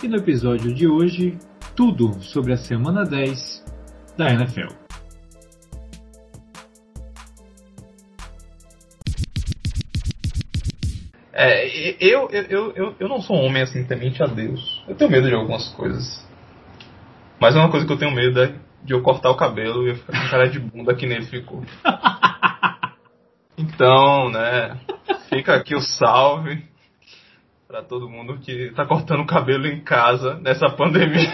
E no episódio de hoje, tudo sobre a semana 10 da NFL. Eu não sou um homem assim temente a Deus. Eu tenho medo de algumas coisas. Mas uma coisa que eu tenho medo é de eu cortar o cabelo e eu ficar com cara de bunda que nem ele ficou. Então, né, fica aqui o salve pra todo mundo que tá cortando o cabelo em casa nessa pandemia.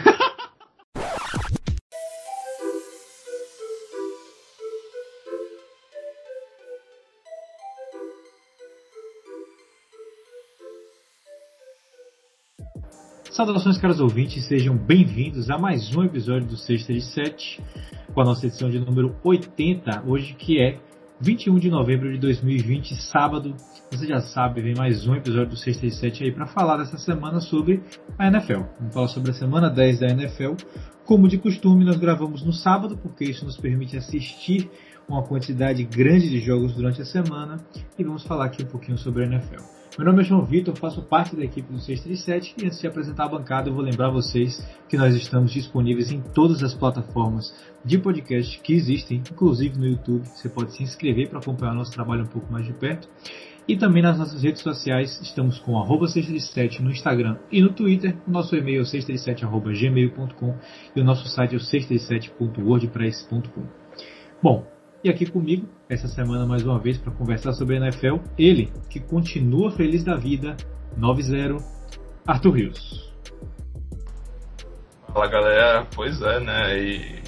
Saudações, caros ouvintes, sejam bem-vindos a mais um episódio do Sexta de 7, com a nossa edição de número 80, hoje que é 21 de novembro de 2020, sábado. Você já sabe, vem mais um episódio do Sexta de 7 aí para falar dessa semana sobre a NFL. Vamos falar sobre a semana 10 da NFL. Como de costume, nós gravamos no sábado, porque isso nos permite assistir uma quantidade grande de jogos durante a semana, e vamos falar aqui um pouquinho sobre a NFL. Meu nome é João Vitor, faço parte da equipe do 637 e antes de apresentar a bancada eu vou lembrar vocês que nós estamos disponíveis em todas as plataformas de podcast que existem, inclusive no YouTube. Você pode se inscrever para acompanhar o nosso trabalho um pouco mais de perto. E também nas nossas redes sociais, estamos com @637 no Instagram e no Twitter. O nosso e-mail é 637@gmail.com e o nosso site é o 637.wordpress.com. Bom, e aqui comigo, essa semana mais uma vez, para conversar sobre a NFL, ele, que continua feliz da vida, 9-0, Arthur Rios. Fala, galera, pois é, né,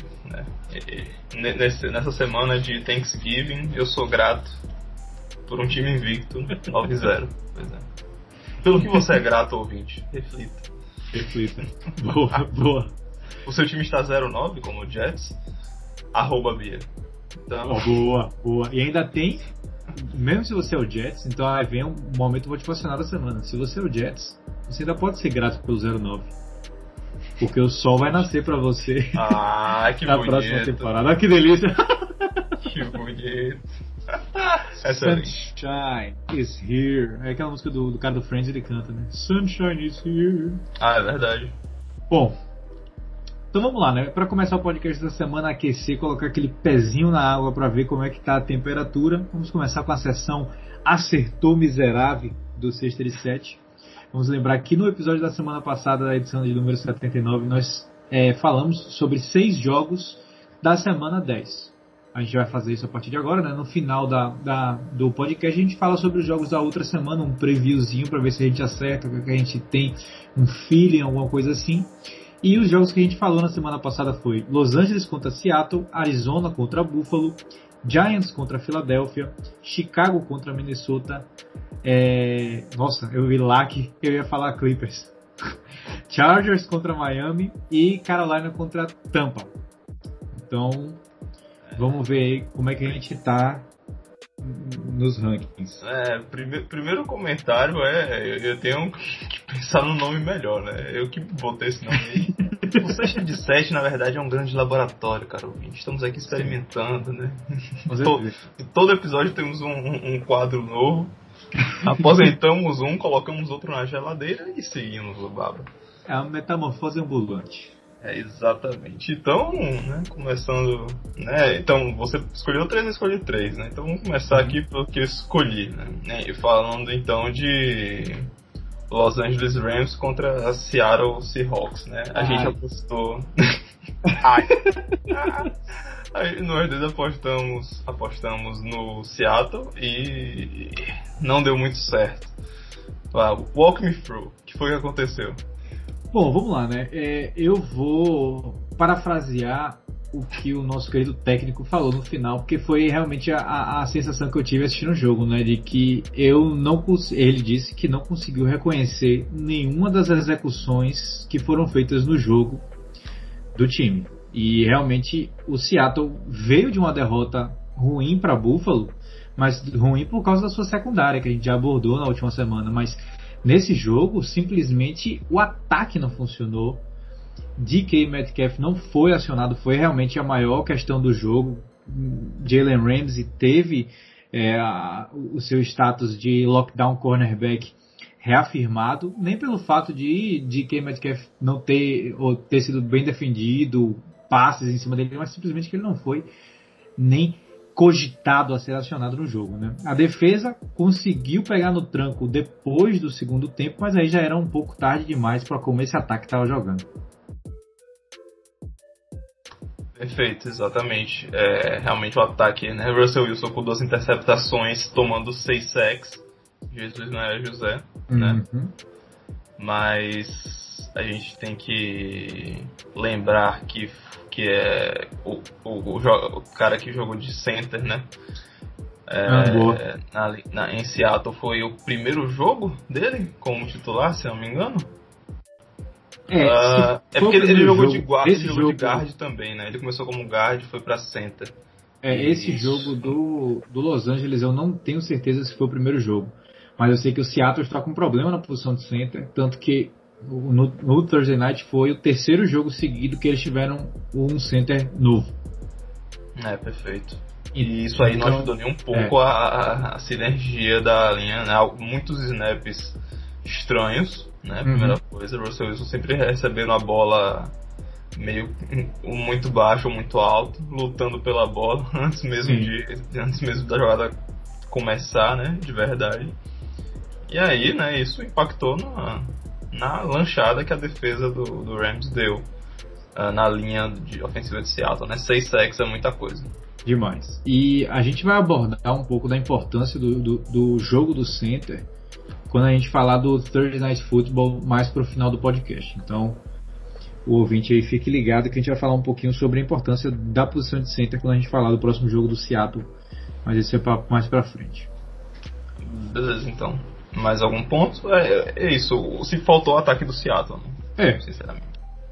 nessa semana de Thanksgiving, eu sou grato por um time invicto, 9-0, pois é. Pelo que você é grato, ouvinte, reflita. Reflita. Boa, boa. O seu time está 0-9, como o Jets, @Bia. Então... Boa. E ainda tem, mesmo se você é o Jets, então aí vem um momento motivacional da semana. Se você é o Jets, você ainda pode ser grato pelo 0-9. Porque o sol vai nascer pra você que na bonito. Próxima temporada. Olha que delícia. Que bonito. Sunshine is here. É aquela música do cara do Friends, ele canta, né? Sunshine is here. É verdade. Bom, então vamos lá, né? Para começar o podcast da semana, aquecer, colocar aquele pezinho na água para ver como é que tá a temperatura. Vamos começar com a sessão Acertou Miserável do Sexta de 7. Vamos lembrar que no episódio da semana passada, da edição de número 79, nós falamos sobre 6 jogos da semana 10. A gente vai fazer isso a partir de agora, né? No final do podcast a gente fala sobre os jogos da outra semana, um previewzinho para ver se a gente acerta, o que a gente tem, um feeling, alguma coisa assim. E os jogos que a gente falou na semana passada foi Los Angeles contra Seattle, Arizona contra Buffalo, Giants contra Filadélfia, Chicago contra Minnesota, nossa, eu vi lá que eu ia falar Clippers, Chargers contra Miami e Carolina contra Tampa. Então, vamos ver aí como é que a gente tá nos rankings. Primeiro comentário eu tenho que pensar no nome melhor, né? Eu que botei esse nome aí. O Sexta de 7, na verdade, é um grande laboratório, cara ouvinte. Estamos aqui experimentando, né? Todo episódio temos um quadro novo. Aposentamos um, colocamos outro na geladeira e seguimos o baba. É uma metamorfose ambulante. Exatamente. Então, né, começando, né, então você escolheu 3, eu escolhi 3, né, então vamos começar aqui pelo que eu escolhi, né, e falando então de Los Angeles Rams contra a Seattle Seahawks, né, a gente apostou, aí nós dois apostamos no Seattle e não deu muito certo. Walk me through, o que foi que aconteceu? Bom, vamos lá, né? Eu vou parafrasear o que o nosso querido técnico falou no final, porque foi realmente a sensação que eu tive assistindo o jogo, né? De que ele disse que não conseguiu reconhecer nenhuma das execuções que foram feitas no jogo do time. E realmente o Seattle veio de uma derrota ruim para Buffalo, mas ruim por causa da sua secundária, que a gente já abordou na última semana, mas nesse jogo, simplesmente o ataque não funcionou. DK Metcalf não foi acionado, foi realmente a maior questão do jogo. Jalen Ramsey teve o seu status de lockdown cornerback reafirmado, nem pelo fato de DK Metcalf não ter, ou ter sido bem defendido, passes em cima dele, mas simplesmente que ele não foi nem cogitado a ser acionado no jogo, né? A defesa conseguiu pegar no tranco depois do segundo tempo, mas aí já era um pouco tarde demais para como esse ataque estava jogando. Perfeito, exatamente. Realmente o ataque, né? Russell Wilson com 2 interceptações, tomando 6 sacks. Jesus não era José, né? Mas a gente tem que lembrar que é o cara que jogou de center, né? Em Seattle foi o primeiro jogo dele como titular, se não me engano. Porque ele jogou de guard também, né? Ele começou como guard e foi pra center. Esse jogo do Los Angeles eu não tenho certeza se foi o primeiro jogo. Mas eu sei que o Seattle está com problema na posição de center, tanto que no Thursday Night foi o terceiro jogo seguido que eles tiveram um center novo. Perfeito. E isso aí não ajudou nem um pouco a sinergia da linha, né? Muitos snaps estranhos, né? Primeira coisa, o Russell Wilson sempre recebendo a bola meio muito baixo ou muito alto, lutando pela bola antes mesmo da jogada começar, né? De verdade. E aí, né? Isso impactou na lanchada que a defesa do Rams deu na linha ofensiva de Seattle, né? 6 sacks é muita coisa. Demais. E a gente vai abordar um pouco da importância do jogo do center quando a gente falar do Thursday Night Football mais pro final do podcast. Então, o ouvinte aí fique ligado que a gente vai falar um pouquinho sobre a importância da posição de center quando a gente falar do próximo jogo do Seattle. Mas isso é mais pra frente. Beleza, então. Mais algum ponto? É isso. Se faltou o ataque do Seattle, né? Sinceramente.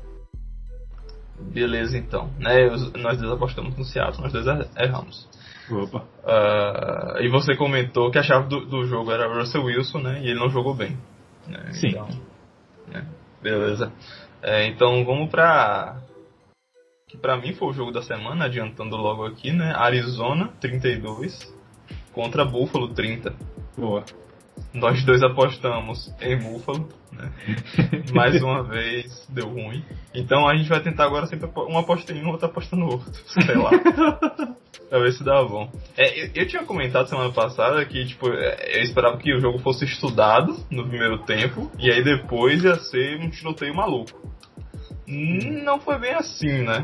Beleza, então. Né? Nós dois apostamos no Seattle, nós dois erramos. Opa. E você comentou que a chave do jogo era o Russell Wilson, né? E ele não jogou bem. Né? Sim. Então, né? Beleza. Então vamos que pra mim foi o jogo da semana, adiantando logo aqui, né? Arizona 32 contra Buffalo 30. Boa. Nós dois apostamos em Buffalo, né? Mais uma vez deu ruim. Então a gente vai tentar agora sempre um aposta em um, outro aposta no outro. Sei lá. Pra ver se dá bom. Eu tinha comentado semana passada que eu esperava que o jogo fosse estudado no primeiro tempo e aí depois ia ser um tiroteio maluco. Não foi bem assim, né?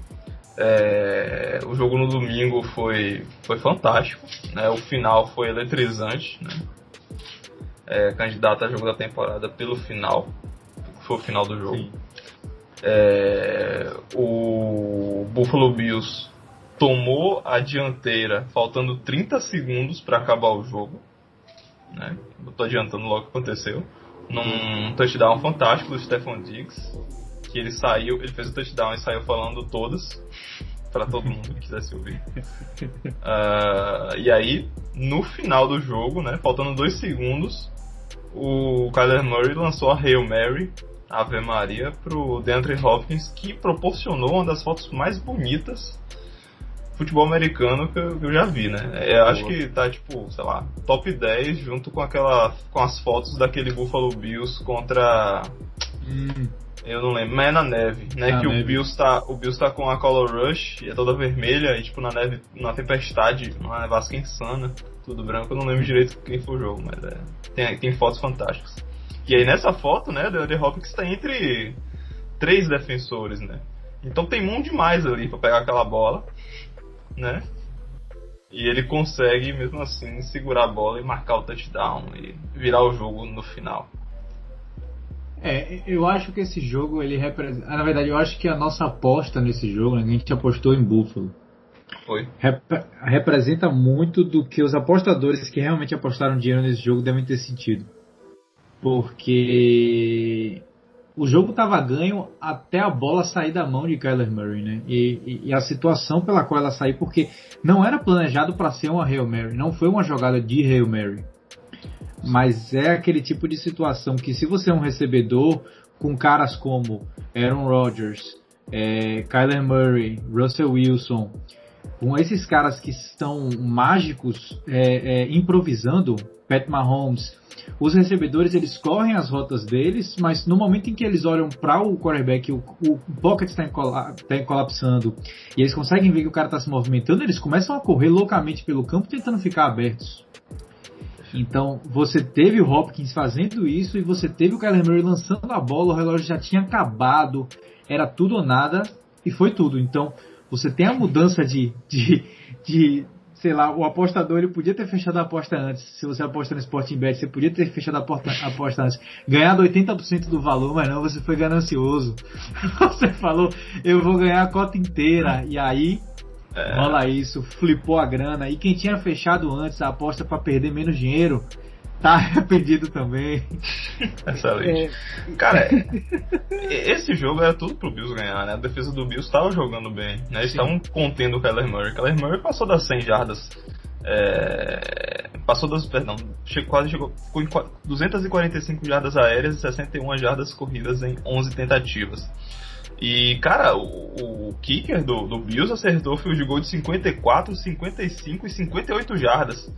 O jogo no domingo foi fantástico, né? O final foi eletrizante, né? Candidato a jogo da temporada pelo final. Foi o final do jogo. O Buffalo Bills tomou a dianteira faltando 30 segundos para acabar o jogo, né? Eu tô adiantando logo o que aconteceu. Num touchdown fantástico do Stephon Diggs, que ele fez o touchdown e saiu falando todas para todo mundo que quisesse ouvir. E aí, no final do jogo, né, faltando 2 segundos, o Kyler Murray lançou a Hail Mary, Ave Maria, pro DeAndre Hopkins, que proporcionou uma das fotos mais bonitas do futebol americano que eu já vi, né? Eu acho que tá, sei lá, top 10 junto com as fotos daquele Buffalo Bills contra... Eu não lembro, mas é na neve, né? O Bills tá com a Color Rush e é toda vermelha e na neve, numa tempestade, uma nevasca insana, tudo branco. Eu não lembro direito quem foi o jogo, mas tem fotos fantásticas. E aí nessa foto, né, o DeAndre Hopkins tá entre 3 defensores, né? Então tem mão demais ali pra pegar aquela bola, né? E ele consegue, mesmo assim, segurar a bola e marcar o touchdown e virar o jogo no final. Eu acho que esse jogo ele representa. Na verdade, eu acho que a nossa aposta nesse jogo, né, a gente apostou em Buffalo. Foi. Representa muito do que os apostadores que realmente apostaram dinheiro nesse jogo devem ter sentido. Porque o jogo estava ganho até a bola sair da mão de Kyler Murray, né? E a situação pela qual ela saiu, porque não era planejado para ser uma Hail Mary, não foi uma jogada de Hail Mary. Mas é aquele tipo de situação que, se você é um recebedor com caras como Aaron Rodgers, Kyler Murray, Russell Wilson, com esses caras que estão mágicos improvisando, Pat Mahomes, os recebedores eles correm as rotas deles, mas no momento em que eles olham para o quarterback, o pocket está colapsando e eles conseguem ver que o cara está se movimentando, eles começam a correr loucamente pelo campo tentando ficar abertos. Então você teve o Hopkins fazendo isso e você teve o Kyler Murray lançando a bola, o relógio já tinha acabado, era tudo ou nada e foi tudo. Então você tem a mudança de sei lá, o apostador ele podia ter fechado a aposta antes. Se você aposta no Sporting Bet, você podia ter fechado a aposta antes, ganhado 80% do valor, mas não, você foi ganancioso. Você falou, eu vou ganhar a cota inteira, e aí rola isso, flipou a grana, e quem tinha fechado antes a aposta para perder menos dinheiro, tá arrependido também. Excelente. Cara, esse jogo era tudo pro Bills ganhar, né? A defesa do Bills estava jogando bem, né? Eles estavam contendo o Kyler Murray. Kyler Murray passou das 100 jardas. Quase chegou com 245 jardas aéreas e 61 jardas corridas em 11 tentativas. E, cara, o kicker do Bills acertou o field goal de 54, 55 e 58 jardas.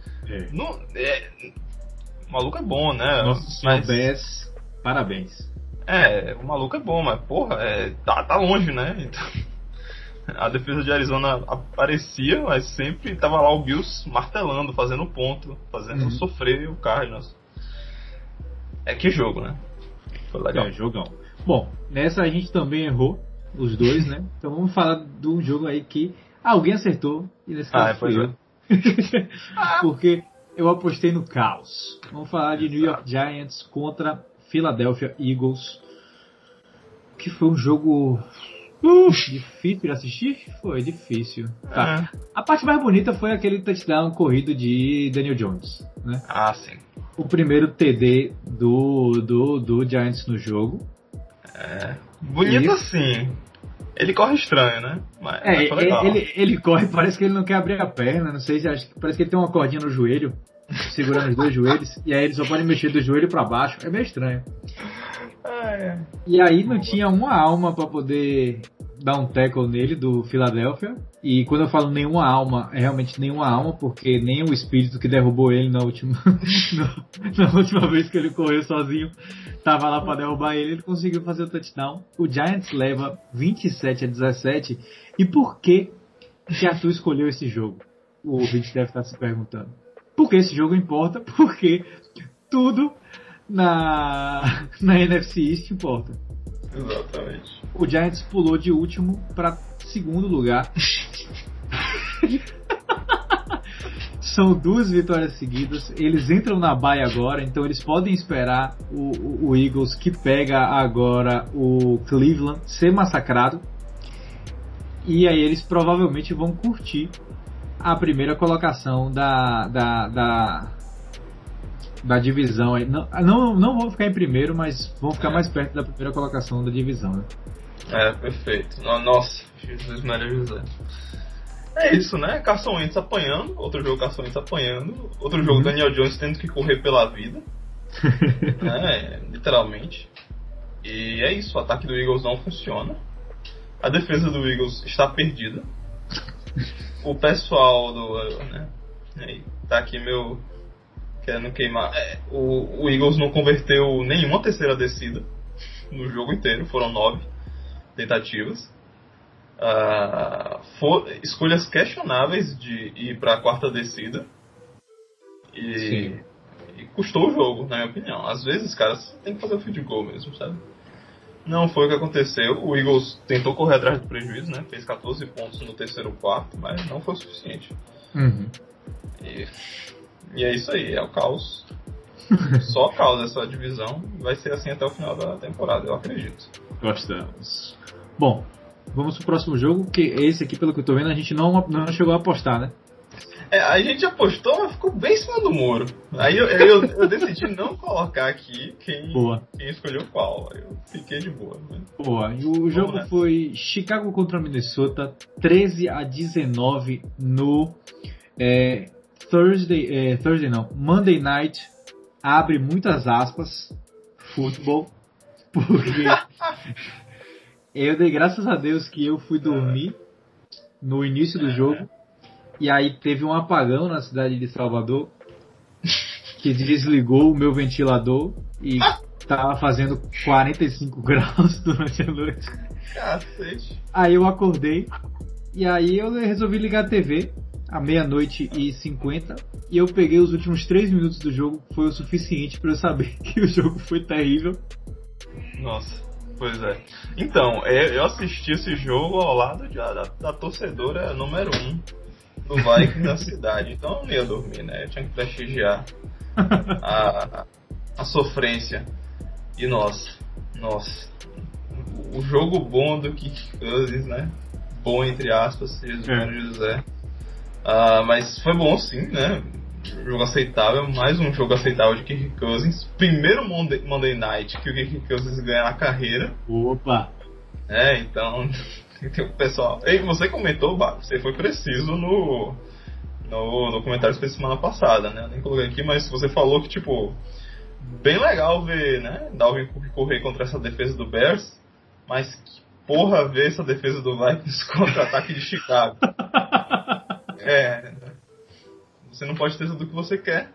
O maluco é bom, né? Nossa, mas parabéns. O maluco é bom, mas porra, tá longe, né? Então, a defesa de Arizona aparecia, mas sempre tava lá o Bills martelando, fazendo ponto, fazendo sofrer o Cardinals. Que jogo, né? Foi legal. Jogão. Bom, nessa a gente também errou, os dois, né? Então vamos falar de um jogo aí que alguém acertou, e nesse caso foi eu. Porque eu apostei no caos. Vamos falar de New York Giants contra Philadelphia Eagles, que foi um jogo difícil de assistir? Foi difícil. Tá. A parte mais bonita foi aquele touchdown corrido de Daniel Jones, né? Sim. O primeiro TD do Giants no jogo. Bonito assim. Ele corre estranho, né? Mas foi legal. Ele corre, parece que ele não quer abrir a perna, não sei, parece que ele tem uma cordinha no joelho, segurando os dois joelhos, e aí ele só pode mexer do joelho pra baixo, é meio estranho. E aí não tinha uma alma pra poder dar um tackle nele, do Philadelphia, e quando eu falo nenhuma alma, é realmente nenhuma alma, porque nem o espírito que derrubou ele na última vez que ele correu sozinho tava lá pra derrubar ele conseguiu fazer o touchdown. O Giants leva 27-17, e por que Arthur escolheu esse jogo? O ouvinte deve estar se perguntando. Porque esse jogo importa, porque tudo na NFC East importa. Exatamente. O Giants pulou de último para segundo lugar. São 2 vitórias seguidas. Eles entram na bye agora, então eles podem esperar o Eagles, que pega agora o Cleveland, ser massacrado. E aí eles provavelmente vão curtir a primeira colocação da divisão. Não vão ficar em primeiro, mas vão ficar mais perto da primeira colocação da divisão, né? Perfeito. Nossa, Jesus Maria José. É isso, né? Carson Wentz apanhando, outro jogo Carson Wentz apanhando, outro jogo Daniel Jones tendo que correr pela vida. Literalmente. E é isso, o ataque do Eagles não funciona. A defesa do Eagles está perdida. O pessoal tá aqui querendo queimar. O Eagles não converteu nenhuma terceira descida no jogo inteiro, foram 9 tentativas. Escolhas questionáveis de ir para a quarta descida e custou o jogo, na minha opinião. Às vezes, cara, você tem que fazer o field goal mesmo, sabe? Não foi o que aconteceu. O Eagles tentou correr atrás do prejuízo, né? Fez 14 pontos no terceiro quarto, mas não foi o suficiente. E é isso aí, é o caos. Só o caos dessa divisão. Vai ser assim até o final da temporada, eu acredito. Gostamos. Bom, vamos pro próximo jogo, que esse aqui, pelo que eu tô vendo, a gente não chegou a apostar, né? A gente apostou, mas ficou bem em cima do muro. Aí eu decidi não colocar aqui quem escolheu qual. Eu fiquei de boa. Né? Boa. E o jogo foi Chicago contra Minnesota, 13-19 no Monday Night, abre muitas aspas, futebol, porque eu dei graças a Deus que eu fui dormir no início do jogo, e aí teve um apagão na cidade de Salvador, que desligou o meu ventilador e tava fazendo 45 graus durante a noite. Cacete. Aí eu acordei e aí eu resolvi ligar a TV à 00:50 e eu peguei os últimos 3 minutos do jogo, foi o suficiente para eu saber que o jogo foi terrível. Nossa, pois é. Então, eu assisti esse jogo ao lado da torcedora número 1 do Vikings da cidade, então eu não ia dormir, né? Eu tinha que prestigiar a sofrência. E nossa, o jogo bom do Kirk Cousins, né? Bom entre aspas, José. Mas foi bom sim, né? Jogo aceitável, mais um jogo aceitável de Kirk Cousins. Primeiro Monday Night que o Kirk Cousins ganha na carreira. Opa! Então tem o pessoal. Ei, você comentou, você foi preciso no comentário que fez semana passada, né? Eu nem coloquei aqui, mas você falou que, tipo, bem legal ver, né? Dalvin Cook correr contra essa defesa do Bears, mas que porra ver essa defesa do Vikings contra o ataque de Chicago. Você não pode ter tudo o que você quer.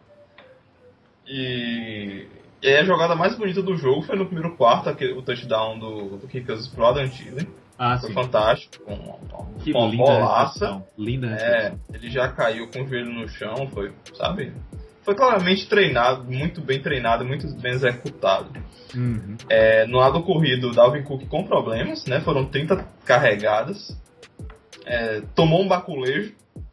E aí a jogada mais bonita do jogo foi no primeiro quarto, o touchdown do Kirk Cousins pro Adam Thielen. Foi fantástico, com uma bolaça. Linda recepção. Ele já caiu com o joelho no chão, foi claramente treinado, muito bem executado. Uhum. No lado corrido, Dalvin Cook com problemas, né? Foram 30 carregadas. Tomou um baculejo.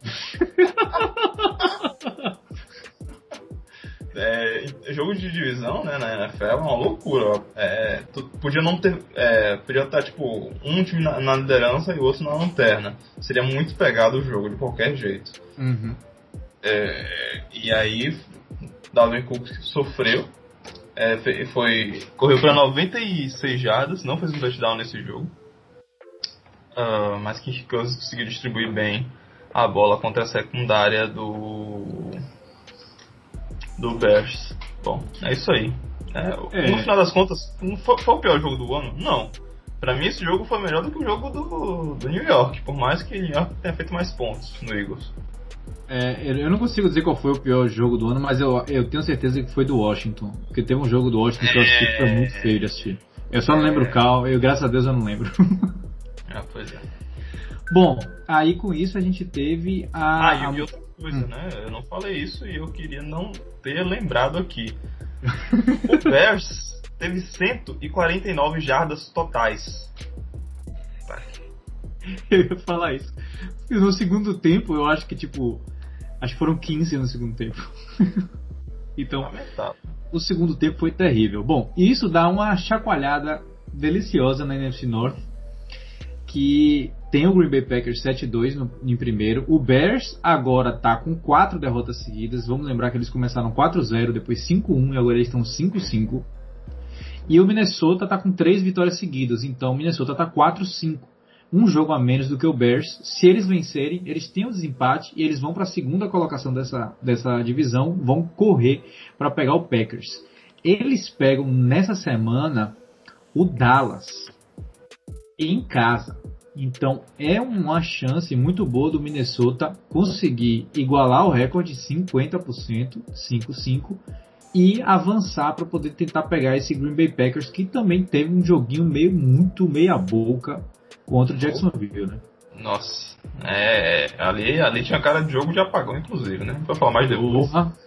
Jogo de divisão, né, na NFL é uma loucura. Podia não ter. Podia estar tipo um time na liderança e o outro na lanterna. Seria muito pegado o jogo de qualquer jeito. Uhum. E aí Dalvin Cook sofreu. Correu para 96 jardas, não fez um touchdown nesse jogo. Mas Kirk Cousins conseguiu distribuir bem a bola contra a secundária do Bears. Bom, é isso aí. No final das contas, foi o pior jogo do ano? Não. Pra mim esse jogo foi melhor do que o jogo do New York, por mais que o New York tenha feito mais pontos no Eagles. Eu não consigo dizer qual foi o pior jogo do ano, mas eu tenho certeza que foi do Washington. Porque teve um jogo do Washington que eu assisti que foi muito feio de assistir. Eu só não lembro qual, graças a Deus eu não lembro. Pois é. Bom, aí com isso a gente teve e outra coisa, né? Eu não falei isso e eu queria não ter lembrado aqui. O Bears teve 149 jardas totais. Eu ia falar isso. E no segundo tempo, eu acho que acho que foram 15 no segundo tempo. Então, o segundo tempo foi terrível. Bom, e isso dá uma chacoalhada deliciosa na NFC North, que tem o Green Bay Packers 7-2 em primeiro. O Bears agora está com 4 derrotas seguidas. Vamos lembrar que eles começaram 4-0, depois 5-1 e agora eles estão 5-5. E o Minnesota está com 3 vitórias seguidas. Então o Minnesota está 4-5. Um jogo a menos do que o Bears. Se eles vencerem, eles têm o desempate e eles vão para a segunda colocação dessa divisão. Vão correr para pegar o Packers. Eles pegam nessa semana o Dallas em casa. Então é uma chance muito boa do Minnesota conseguir igualar o recorde 50%, 5-5, e avançar para poder tentar pegar esse Green Bay Packers, que também teve um joguinho muito meia boca contra o Jacksonville, né? Nossa, ali tinha cara de jogo de apagão, inclusive, né? Pra falar mais depois.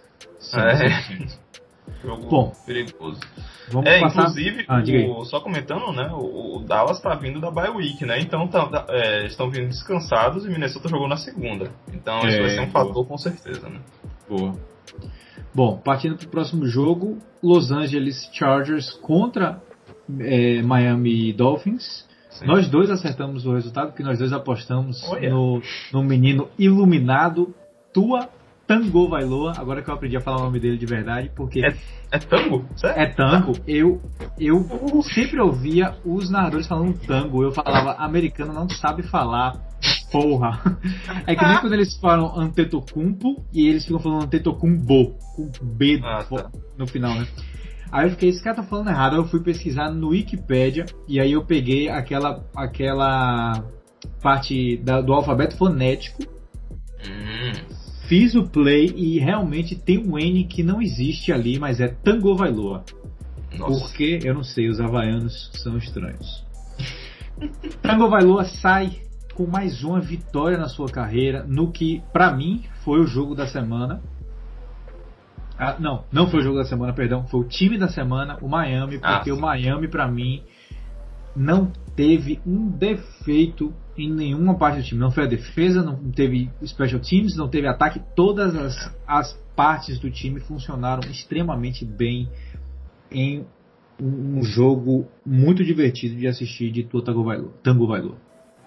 Jogo perigoso. Inclusive, só comentando, né? O Dallas tá vindo da bye week, né? Então estão vindo descansados e Minnesota jogou na segunda. Então isso vai ser um fator com certeza, né? Boa. Bom, partindo pro próximo jogo, Los Angeles Chargers contra Miami Dolphins. Sim. Nós dois acertamos o resultado, porque nós dois apostamos no menino iluminado Tua Tagovailoa. Agora que eu aprendi a falar o nome dele de verdade, porque... É Tango? Sério? É Tango. Eu sempre ouvia os narradores falando Tango. Eu falava, americano não sabe falar, porra. É que nem quando eles falam Antetokounmpo e eles ficam falando Antetokounmpo, com B no final, né? Aí eu fiquei, esse cara tá falando errado. Aí eu fui pesquisar no Wikipedia e aí eu peguei aquela parte do alfabeto fonético. fiz o play e realmente tem um N que não existe ali, mas é Tango Vailoa. Porque, eu não sei, os havaianos são estranhos. Tango Vailoa sai com mais uma vitória na sua carreira, no que, pra mim, foi o jogo da semana. Não foi o jogo da semana, perdão. Foi o time da semana, o Miami, porque o Miami, pra mim, não teve um defeito em nenhuma parte do time. Não foi a defesa, não teve special teams, não teve ataque. Todas as partes do time funcionaram extremamente bem em um jogo muito divertido de assistir de Tango Vailoa.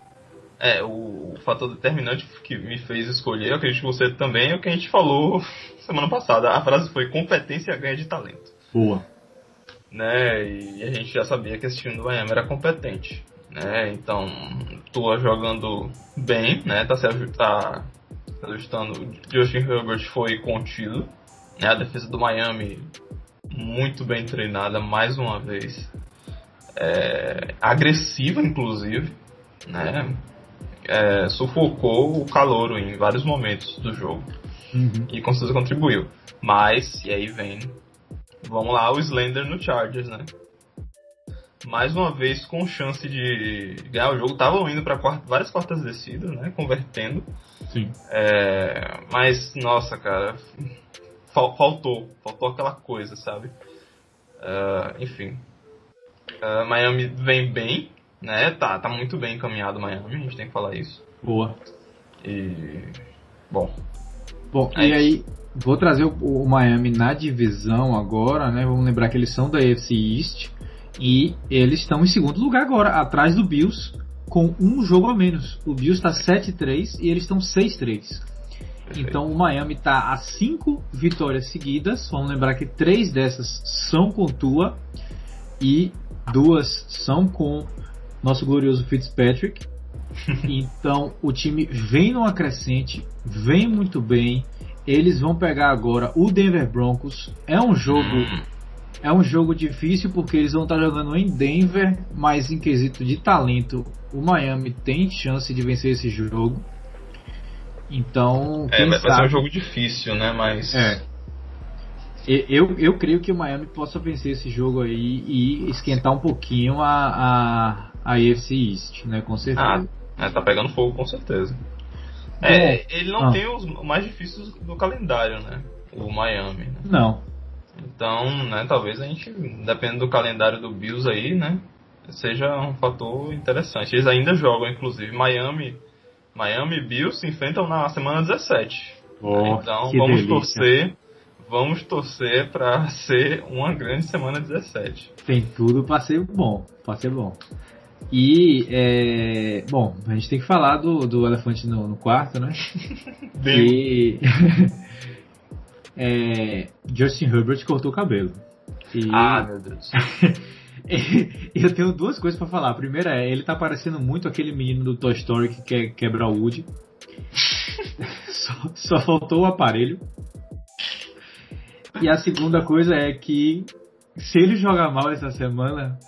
O fator determinante que me fez escolher, eu acredito que você também, é o que a gente falou semana passada. A frase foi: competência ganha de talento. Boa. Né? E a gente já sabia que esse time do Miami era competente, né? Então, Tua jogando bem, né? Tá ajustando. Justin Herbert foi contido, né? A defesa do Miami muito bem treinada mais uma vez, agressiva inclusive, né? Sufocou o calouro em vários momentos do jogo. E com certeza contribuiu. Mas, e aí vem, vamos lá, o Slender no Chargers, né? Mais uma vez com chance de ganhar o jogo. Estavam indo para várias quartas descidas, né? Convertendo. Sim. Mas, nossa, cara, faltou aquela coisa, sabe? Enfim. Miami vem bem, né? Tá muito bem encaminhado o Miami, a gente tem que falar isso. Boa. E... Bom, e aí, vou trazer o Miami na divisão agora, né? Vamos lembrar que eles são da AFC East e eles estão em segundo lugar agora, atrás do Bills, com um jogo a menos. O Bills está 7-3 e eles estão 6-3. Então o Miami está a 5 vitórias seguidas. Vamos lembrar que 3 dessas são com Tua e 2 são com nosso glorioso Fitzpatrick. Então o time vem numa crescente, vem muito bem. Eles vão pegar agora o Denver Broncos. É um jogo difícil porque eles vão estar jogando em Denver, mas em quesito de talento o Miami tem chance de vencer esse jogo. Então, vai ser um jogo difícil, né? Mas eu creio que o Miami possa vencer esse jogo aí e esquentar um pouquinho a AFC East, né? Com certeza. Tá pegando fogo, com certeza. Ele não tem os mais difíceis do calendário, né? O Miami, né? Não. Então, né? Talvez a gente, dependendo do calendário do Bills aí, né? Seja um fator interessante. Eles ainda jogam, inclusive, Miami e Bills se enfrentam na semana 17. Então vamos torcer para ser uma grande semana 17. Tem tudo para ser bom. E bom, a gente tem que falar do elefante no quarto, né? Justin Herbert cortou o cabelo. Meu Deus. Eu tenho 2 coisas pra falar. A primeira ele tá parecendo muito aquele menino do Toy Story que quer quebrar o Woody. Só faltou o aparelho. E a segunda coisa é que se ele jogar mal essa semana,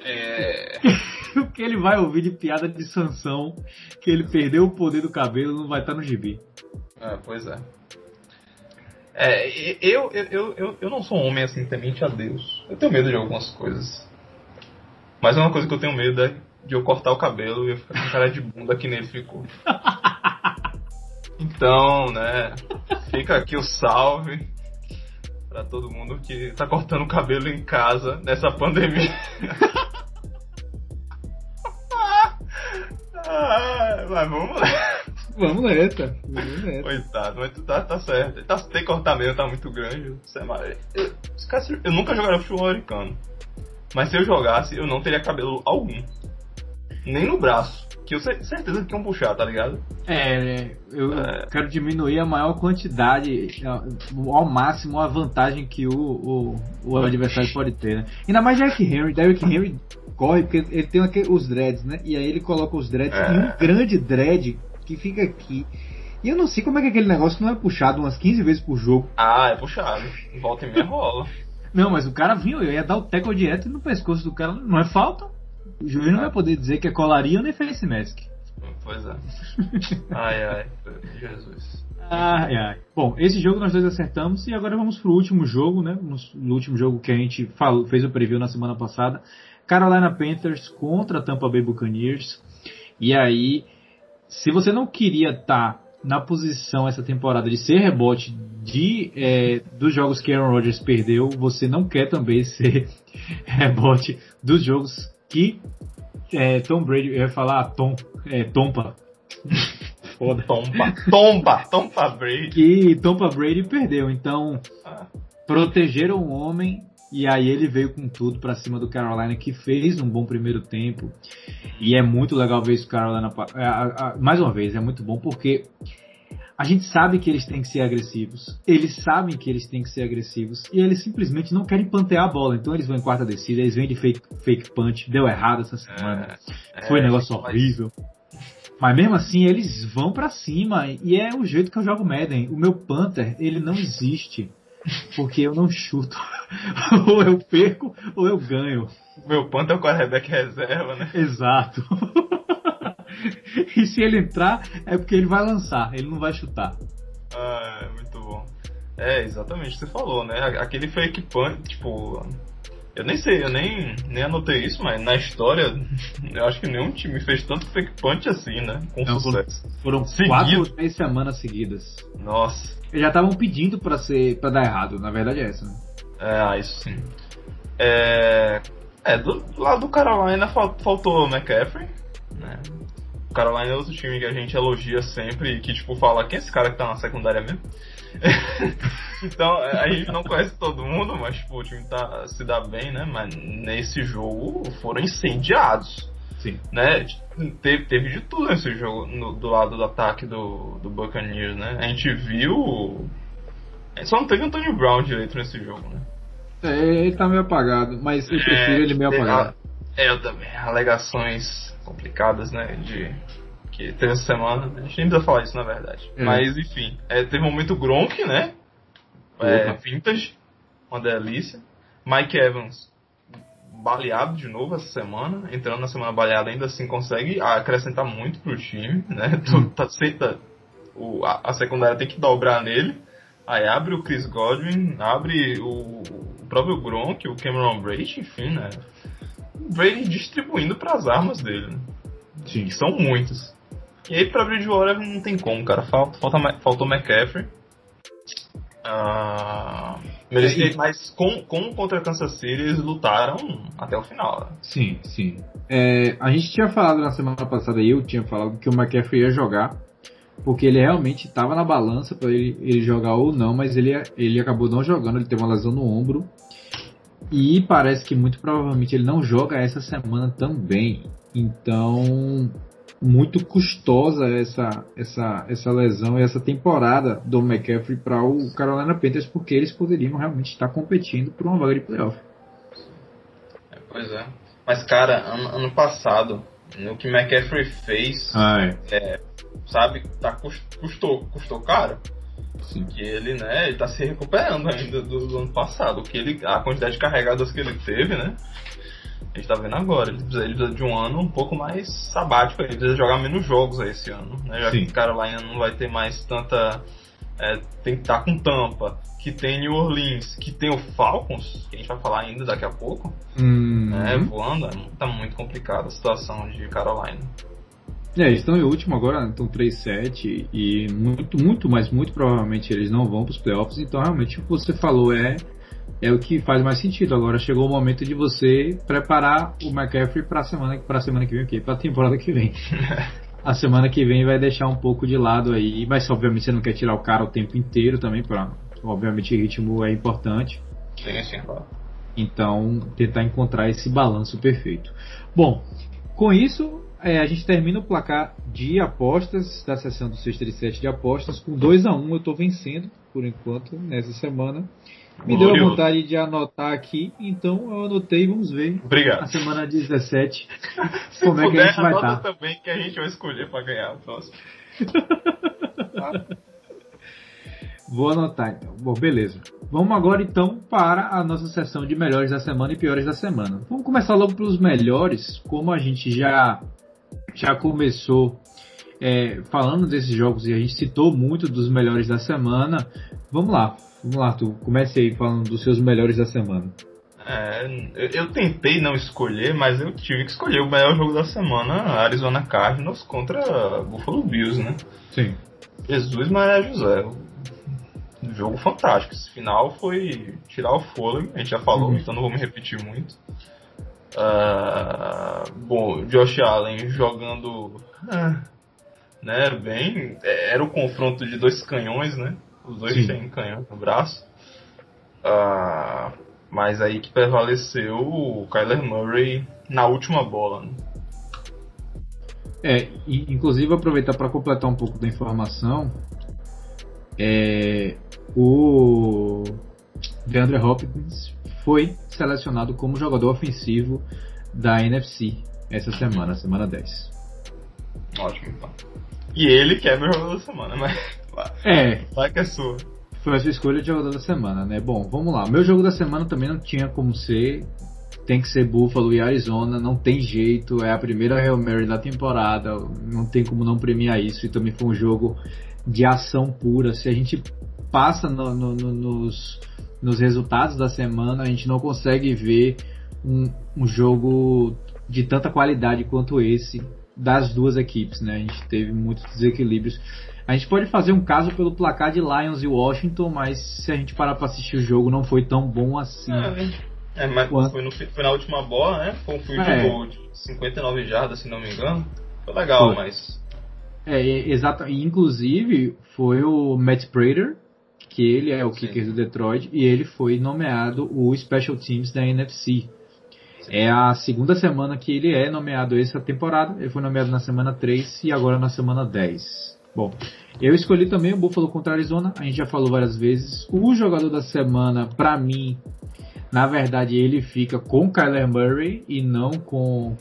o que ele vai ouvir de piada de Sansão, que ele perdeu o poder do cabelo, não vai estar no gibi. Pois é. Eu não sou um homem assim temente a Deus. Eu tenho medo de algumas coisas. Mas uma coisa que eu tenho medo é de eu cortar o cabelo e eu ficar com cara de bunda que nem ele ficou. Então, né, fica aqui o salve pra todo mundo que tá cortando o cabelo em casa nessa pandemia. Mas vamos lá. Vamos nessa. Coitado, mas tá certo. Tem que cortar mesmo, tá muito grande. Eu nunca jogaria futebol americano. Mas se eu jogasse, eu não teria cabelo algum. Nem no braço. Que eu sei certeza que iam puxar, tá ligado? Eu quero diminuir a maior quantidade, ao máximo, a vantagem que o adversário pode ter, né? Ainda mais Derrick Henry corre, porque ele tem os dreads, né? E aí ele coloca os dreads em um grande dread que fica aqui. E eu não sei como é que aquele negócio não é puxado umas 15 vezes por jogo. É puxado. Volta e meia rola. Não, mas o cara vinha, eu ia dar o tackle direto no pescoço do cara. Não é falta. O juiz não vai poder dizer que é colaria ou nem face mask. Pois é. Ai, Jesus. Bom, esse jogo nós dois acertamos e agora vamos pro último jogo, né? No último jogo que a gente fez o preview na semana passada. Carolina Panthers contra Tampa Bay Buccaneers. E aí, se você não queria estar na posição essa temporada de ser rebote dos jogos que Aaron Rodgers perdeu, você não quer também ser rebote dos jogos que Tom Brady, eu ia falar Tompa. Foda. Tompa Brady. Que Tompa Brady perdeu. Então, protegeram o homem e aí ele veio com tudo pra cima do Carolina, que fez um bom primeiro tempo. E é muito legal ver isso, Carolina. Mais uma vez, é muito bom porque a gente sabe que eles têm que ser agressivos. Eles sabem que eles têm que ser agressivos. E eles simplesmente não querem pantear a bola. Então eles vão em quarta descida, eles vêm de fake punch. Deu errado essa semana. Foi um negócio horrível. Mas mesmo assim, eles vão pra cima. E é o jeito que eu jogo Madden. O meu Panther, ele não existe. Porque eu não chuto. Ou eu perco, ou eu ganho. O meu Panther é o quarterback reserva, né? Exato. E se ele entrar, é porque ele vai lançar. Ele não vai chutar. Muito bom. Exatamente o que você falou, né? Aquele fake punch, tipo... Eu nem sei, eu nem anotei isso, mas na história, eu acho que nenhum time fez tanto fake punch assim, né? Com sucesso. Foram 4 ou 3 semanas seguidas. Nossa. Eles já estavam pedindo pra dar errado, na verdade é essa, né? Isso sim. Do lado do Carolina faltou o McCaffrey, né? O Carolina é outro time que a gente elogia sempre e que, tipo, fala, quem é esse cara que tá na secundária mesmo? Então, a gente não conhece todo mundo, mas tipo, o time se dá bem, né? Mas nesse jogo foram incendiados. Sim. Né? Teve de tudo nesse jogo, do lado do ataque do Buccaneers, né? A gente viu... Só não teve o Antonio Brown direito nesse jogo, né? Ele tá meio apagado, mas eu prefiro ele meio apagado. Eu também. Alegações complicadas, né? Que teve essa semana. A gente nem precisa falar isso, na verdade. Mas, enfim. Teve um momento Gronk, né? Vintage. Uma delícia. Mike Evans baleado de novo essa semana. Entrando na semana baleada, ainda assim consegue acrescentar muito pro time, né? A secundária tem que dobrar nele. Aí abre o Chris Godwin, abre o próprio Gronk, o Cameron Brate, enfim, né? O Brady distribuindo pras armas dele, né? Sim. Que são muitas. E aí pra Bridgewater não tem como, cara. Faltou McCaffrey. Mas contra Kansas City eles lutaram até o final. Né? Sim, sim. A gente tinha falado na semana passada, eu tinha falado que o McCaffrey ia jogar, porque ele realmente estava na balança para ele jogar ou não, mas ele acabou não jogando, ele teve uma lesão no ombro. E parece que muito provavelmente ele não joga essa semana também. Então, muito custosa essa lesão e essa temporada do McCaffrey para o Carolina Panthers, porque eles poderiam realmente estar competindo por uma vaga de playoff. Pois é. Mas, cara, ano passado, o que McCaffrey fez, sabe, custou caro. Sim. Que ele, né, ele tá se recuperando ainda do ano passado. A quantidade de carregadas que ele teve, né? A gente tá vendo agora. Ele precisa de um ano um pouco mais sabático. Ele precisa jogar menos jogos aí esse ano, né? Já que Carolina não vai ter mais tanta... tem que estar com Tampa, que tem New Orleans, que tem o Falcons, que a gente vai falar ainda daqui a pouco, né, voando. Tá muito complicada a situação de Carolina. Eles estão em último agora, estão 3-7 e muito provavelmente eles não vão para os playoffs. Então realmente o que você falou é o que faz mais sentido. Agora chegou o momento de você preparar o McCaffrey para a semana que vem, para a temporada que vem. A semana que vem vai deixar um pouco de lado aí, mas obviamente você não quer tirar o cara o tempo inteiro também, obviamente o ritmo é importante. Sim, claro. Então tentar encontrar esse balanço perfeito. Bom, com isso a gente termina o placar de apostas da sessão do 637 de apostas com 2-1. Eu estou vencendo por enquanto nessa semana. Me deu a vontade de anotar aqui, então eu anotei. Vamos ver. Obrigado. A semana 17 como é que a gente vai estar. Também que a gente vai escolher para ganhar o próximo. Vou anotar então. Bom, beleza. Vamos agora então para a nossa sessão de melhores da semana e piores da semana. Vamos começar logo pelos melhores. Como a gente já começou falando desses jogos, e a gente citou muito dos melhores da semana, vamos lá, tu comece aí falando dos seus melhores da semana. Eu tentei não escolher, mas eu tive que escolher o melhor jogo da semana, Arizona Cardinals contra Buffalo Bills, né? Sim. Jesus Maria José. Um jogo fantástico. Esse final foi tirar o fôlego, a gente já falou, então não vou me repetir muito. Bom, Josh Allen jogando né, bem. Era o confronto de dois canhões, né? Os dois têm canhão no braço. Mas aí que prevaleceu o Kyler Murray na última bola, né? Inclusive aproveitar para completar um pouco da informação, o DeAndre Hopkins foi selecionado como jogador ofensivo da NFC essa semana, semana 10. Ótimo, então. E ele que é meu jogador da semana, mas vai que é sua. Foi a sua escolha de jogador da semana, né? Bom, vamos lá. Meu jogo da semana também não tinha como ser. Tem que ser Buffalo e Arizona, não tem jeito. É a primeira Hail Mary da temporada, não tem como não premiar isso. E também foi um jogo de ação pura. Se a gente passa nos resultados da semana, a gente não consegue ver um jogo de tanta qualidade quanto esse das duas equipes, né? A gente teve muitos desequilíbrios. A gente pode fazer um caso pelo placar de Lions e Washington, mas se a gente parar para assistir o jogo, não foi tão bom assim. Mas foi na última bola, né? Foi um field goal de 59 jardas, se não me engano. Foi legal, mas... exato. Inclusive, foi o Matt Prater, que ele é o kicker do Detroit, e ele foi nomeado o Special Teams da NFC. É a segunda semana que ele é nomeado essa temporada. Ele foi nomeado na semana 3 e agora na semana 10. Bom, eu escolhi também o Buffalo contra a Arizona. A gente já falou várias vezes. O jogador da semana, pra mim, na verdade, ele fica com Kyler Murray e não com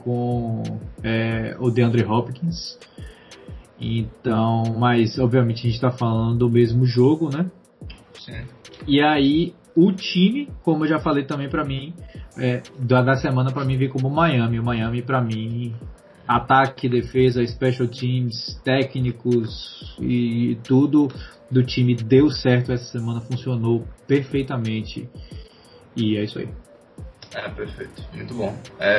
o DeAndre Hopkins. Então, mas obviamente a gente está falando do mesmo jogo, né? Sim. E aí, o time, como eu já falei também pra mim, da semana pra mim veio como Miami. O Miami pra mim, ataque, defesa, special teams, técnicos e tudo do time deu certo essa semana, funcionou perfeitamente. E é isso aí. Perfeito, muito bom.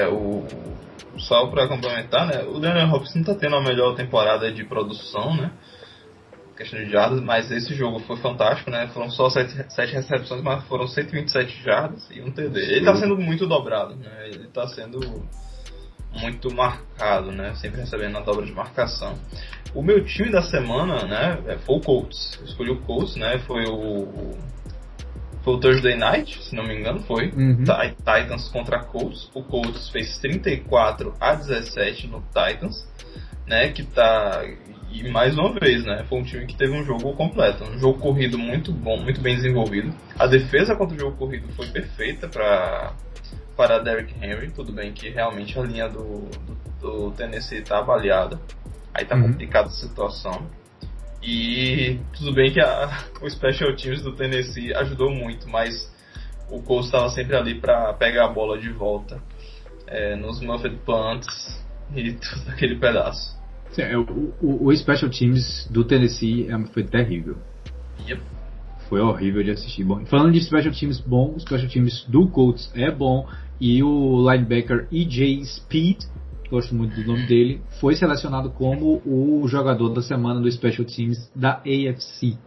Só pra complementar, né? O Daniel Hopkins não tá tendo a melhor temporada de produção, né? Questão de jardas, mas esse jogo foi fantástico, né? Foram só 7 recepções, mas foram 127 jardas e um TD. Ele tá sendo muito dobrado, né? Ele tá sendo muito marcado, né? Sempre recebendo a dobra de marcação. O meu time da semana, né? Foi o Colts. Eu escolhi o Colts, né? Foi o Thursday Night, se não me engano, foi. Titans contra Colts. O Colts fez 34-17 no Titans, né? Que tá... E mais uma vez, né? Foi um time que teve um jogo completo. Um jogo corrido muito bom, muito bem desenvolvido. A defesa contra o jogo corrido foi perfeita para Derrick Henry. Tudo bem que realmente a linha do Tennessee tá avaliada. Aí tá complicada a situação. E tudo bem que o Special Teams do Tennessee ajudou muito, mas o Colts estava sempre ali para pegar a bola de volta nos muffed punts e todo aquele pedaço. O Special Teams do Tennessee foi terrível. Yep. Foi horrível de assistir. Bom, falando de Special Teams bom, o Special Teams do Colts é bom. E o linebacker E.J. Speed, gosto muito do nome dele, foi selecionado como o jogador da semana do Special Teams da AFC.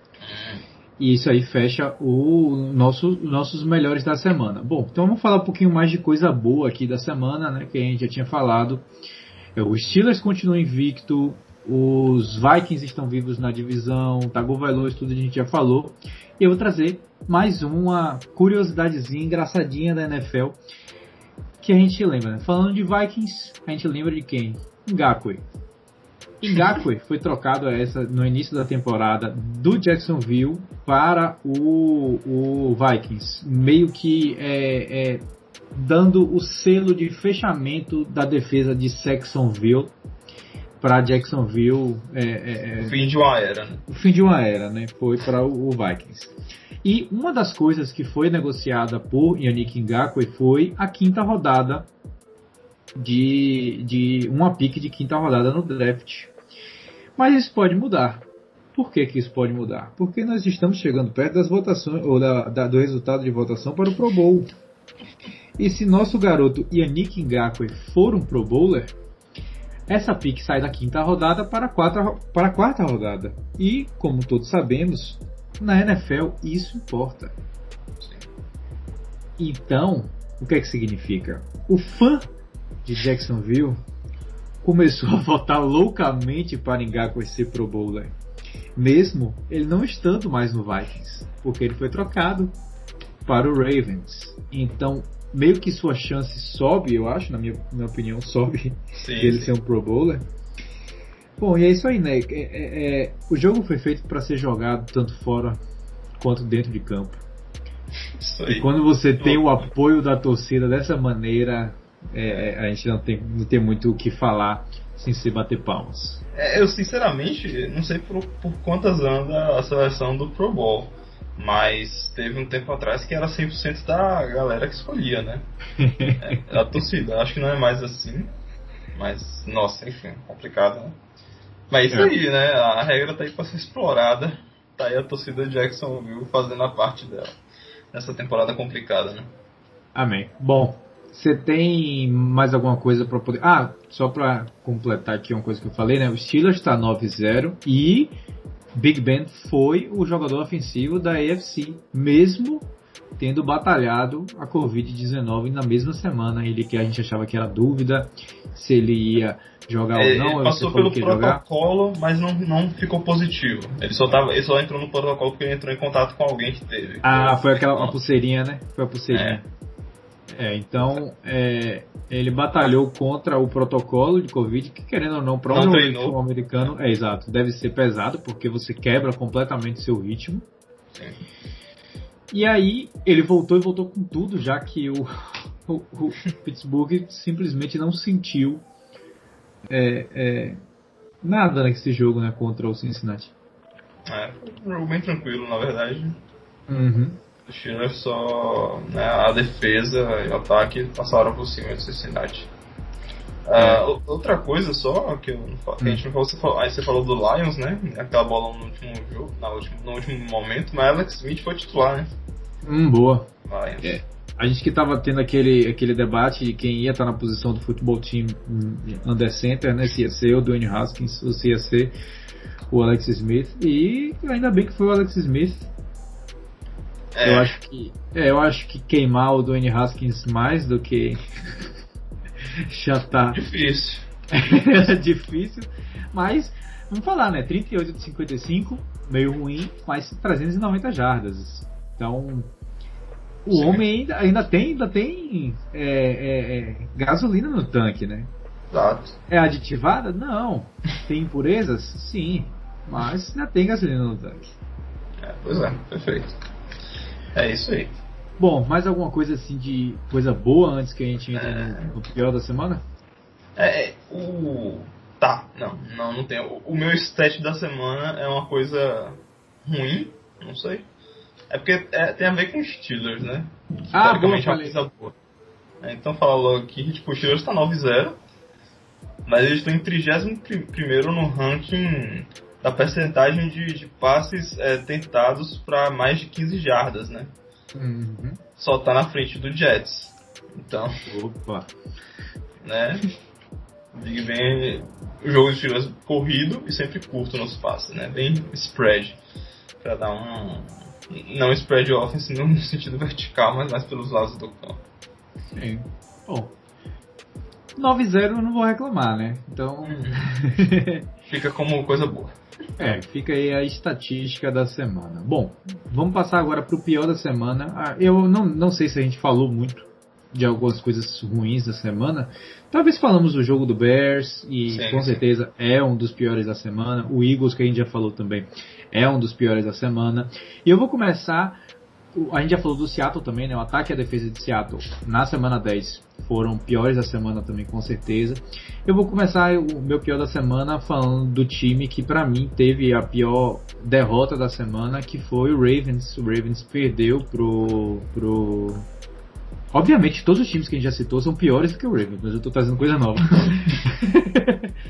E isso aí fecha nossos melhores da semana. Bom, então vamos falar um pouquinho mais de coisa boa aqui da semana, né, que a gente já tinha falado. Os Steelers continuam invicto, os Vikings estão vivos na divisão, Tagovailoa, tudo a gente já falou. E eu vou trazer mais uma curiosidadezinha engraçadinha da NFL que a gente lembra, né? Falando de Vikings, a gente lembra de quem? Ngakoue. Ngakoue foi trocado no início da temporada do Jacksonville para o Vikings, meio que dando o selo de fechamento da defesa de Saxonville para Jacksonville. O fim de uma era, né? O fim de uma era, né? Foi para o Vikings. E uma das coisas que foi negociada por Yannick Ngakoue foi a quinta rodada uma pick de quinta rodada no draft. Mas isso pode mudar. Por que isso pode mudar? Porque nós estamos chegando perto das votações, ou do resultado de votação para o Pro Bowl. E se nosso garoto Yannick Ngakoue for um Pro Bowler, essa pick sai da 5ª rodada para a 4ª rodada. E, como todos sabemos, na NFL isso importa. Então, o que é que significa? O fã de Jacksonville começou a votar loucamente para Ngakoue ser Pro Bowler, mesmo ele não estando mais no Vikings, porque ele foi trocado para o Ravens. Então, meio que sua chance sobe, eu acho, na minha opinião, sobe dele ser um Pro Bowler. Bom, e é isso aí, né? O jogo foi feito para ser jogado tanto fora quanto dentro de campo. Isso aí. E quando você tem o apoio da torcida dessa maneira, a gente não tem muito o que falar sem se bater palmas. Eu sinceramente não sei por quantas anda a seleção do Pro Bowl, mas teve um tempo atrás que era 100% da galera que escolhia, né? A torcida, acho que não é mais assim, mas nossa, enfim, complicado, né? Mas isso aí, né? A regra tá aí pra ser explorada, tá aí a torcida de Jacksonville fazendo a parte dela nessa temporada complicada, né? Amém. Bom, você tem mais alguma coisa para poder... só para completar aqui uma coisa que eu falei, né? O Steelers está 9-0 e Big Ben foi o jogador ofensivo da AFC, mesmo tendo batalhado a Covid-19 na mesma semana. Ele que a gente achava que era dúvida se ele ia jogar ou não. Ele passou pelo protocolo, mas não ficou positivo. Ele só entrou no protocolo porque ele entrou em contato com alguém que teve. Foi aquela pulseirinha, né? Foi a pulseirinha. Então ele batalhou contra o protocolo de Covid, que querendo ou não, para um americano, exato, deve ser pesado, porque você quebra completamente seu ritmo. Sim. E aí ele voltou com tudo, já que o Pittsburgh simplesmente não sentiu nada nesse jogo, né, contra o Cincinnati. Um jogo bem tranquilo, na verdade. Uhum. O Steelers só, né, a defesa e o ataque passaram por cima do Cincinnati. Outra coisa só que a gente não falou, aí você falou do Lions, né? Aquela bola no último jogo, no último momento, mas Alex Smith foi titular, né? Boa. Lions. A gente que tava tendo aquele debate de quem ia estar na posição do futebol team under center, né? Se ia ser o Dwayne Haskins ou se ia ser o Alex Smith. E ainda bem que foi o Alex Smith. Eu acho que queimar o Dwayne Haskins mais do que já tá difícil. Difícil, mas vamos falar, né? 38 de 55, meio ruim, mas 390 jardas. Então o homem ainda tem gasolina no tanque, né? Exato. É aditivada? Não. Tem impurezas? Sim, mas ainda tem gasolina no tanque. Pois é, perfeito. É isso aí. Bom, mais alguma coisa assim de coisa boa antes que a gente entre no pior da semana? Não tem. O meu stat da semana é uma coisa ruim, não sei. É porque tem a ver com os Steelers, né? Boa, falei. Boa. Então fala logo aqui, tipo, o Steelers tá 9-0, mas eles estão em 31º no ranking da percentagem de passes tentados para mais de 15 jardas, né? Uhum. Só tá na frente do Jets. Então, opa, né? Big Ben, o jogo de Steelers corrido e sempre curto nos passes, né? Bem spread, para dar não spread offense no sentido vertical, mas mais pelos lados do campo. Sim. Bom, 9-0 eu não vou reclamar, né? Então fica como coisa boa. Fica aí a estatística da semana. Bom, vamos passar agora para o pior da semana. Eu não sei se a gente falou muito de algumas coisas ruins da semana. Talvez falamos do jogo do Bears e com certeza é um dos piores da semana. O Eagles, que a gente já falou também, é um dos piores da semana. E eu vou começar... A gente já falou do Seattle também, né? O ataque e a defesa de Seattle na semana 10 foram piores da semana também, com certeza. Eu vou começar o meu pior da semana falando do time que pra mim teve a pior derrota da semana, que foi o Ravens. O Ravens perdeu pro... Obviamente todos os times que a gente já citou são piores do que o Ravens, mas eu tô trazendo coisa nova.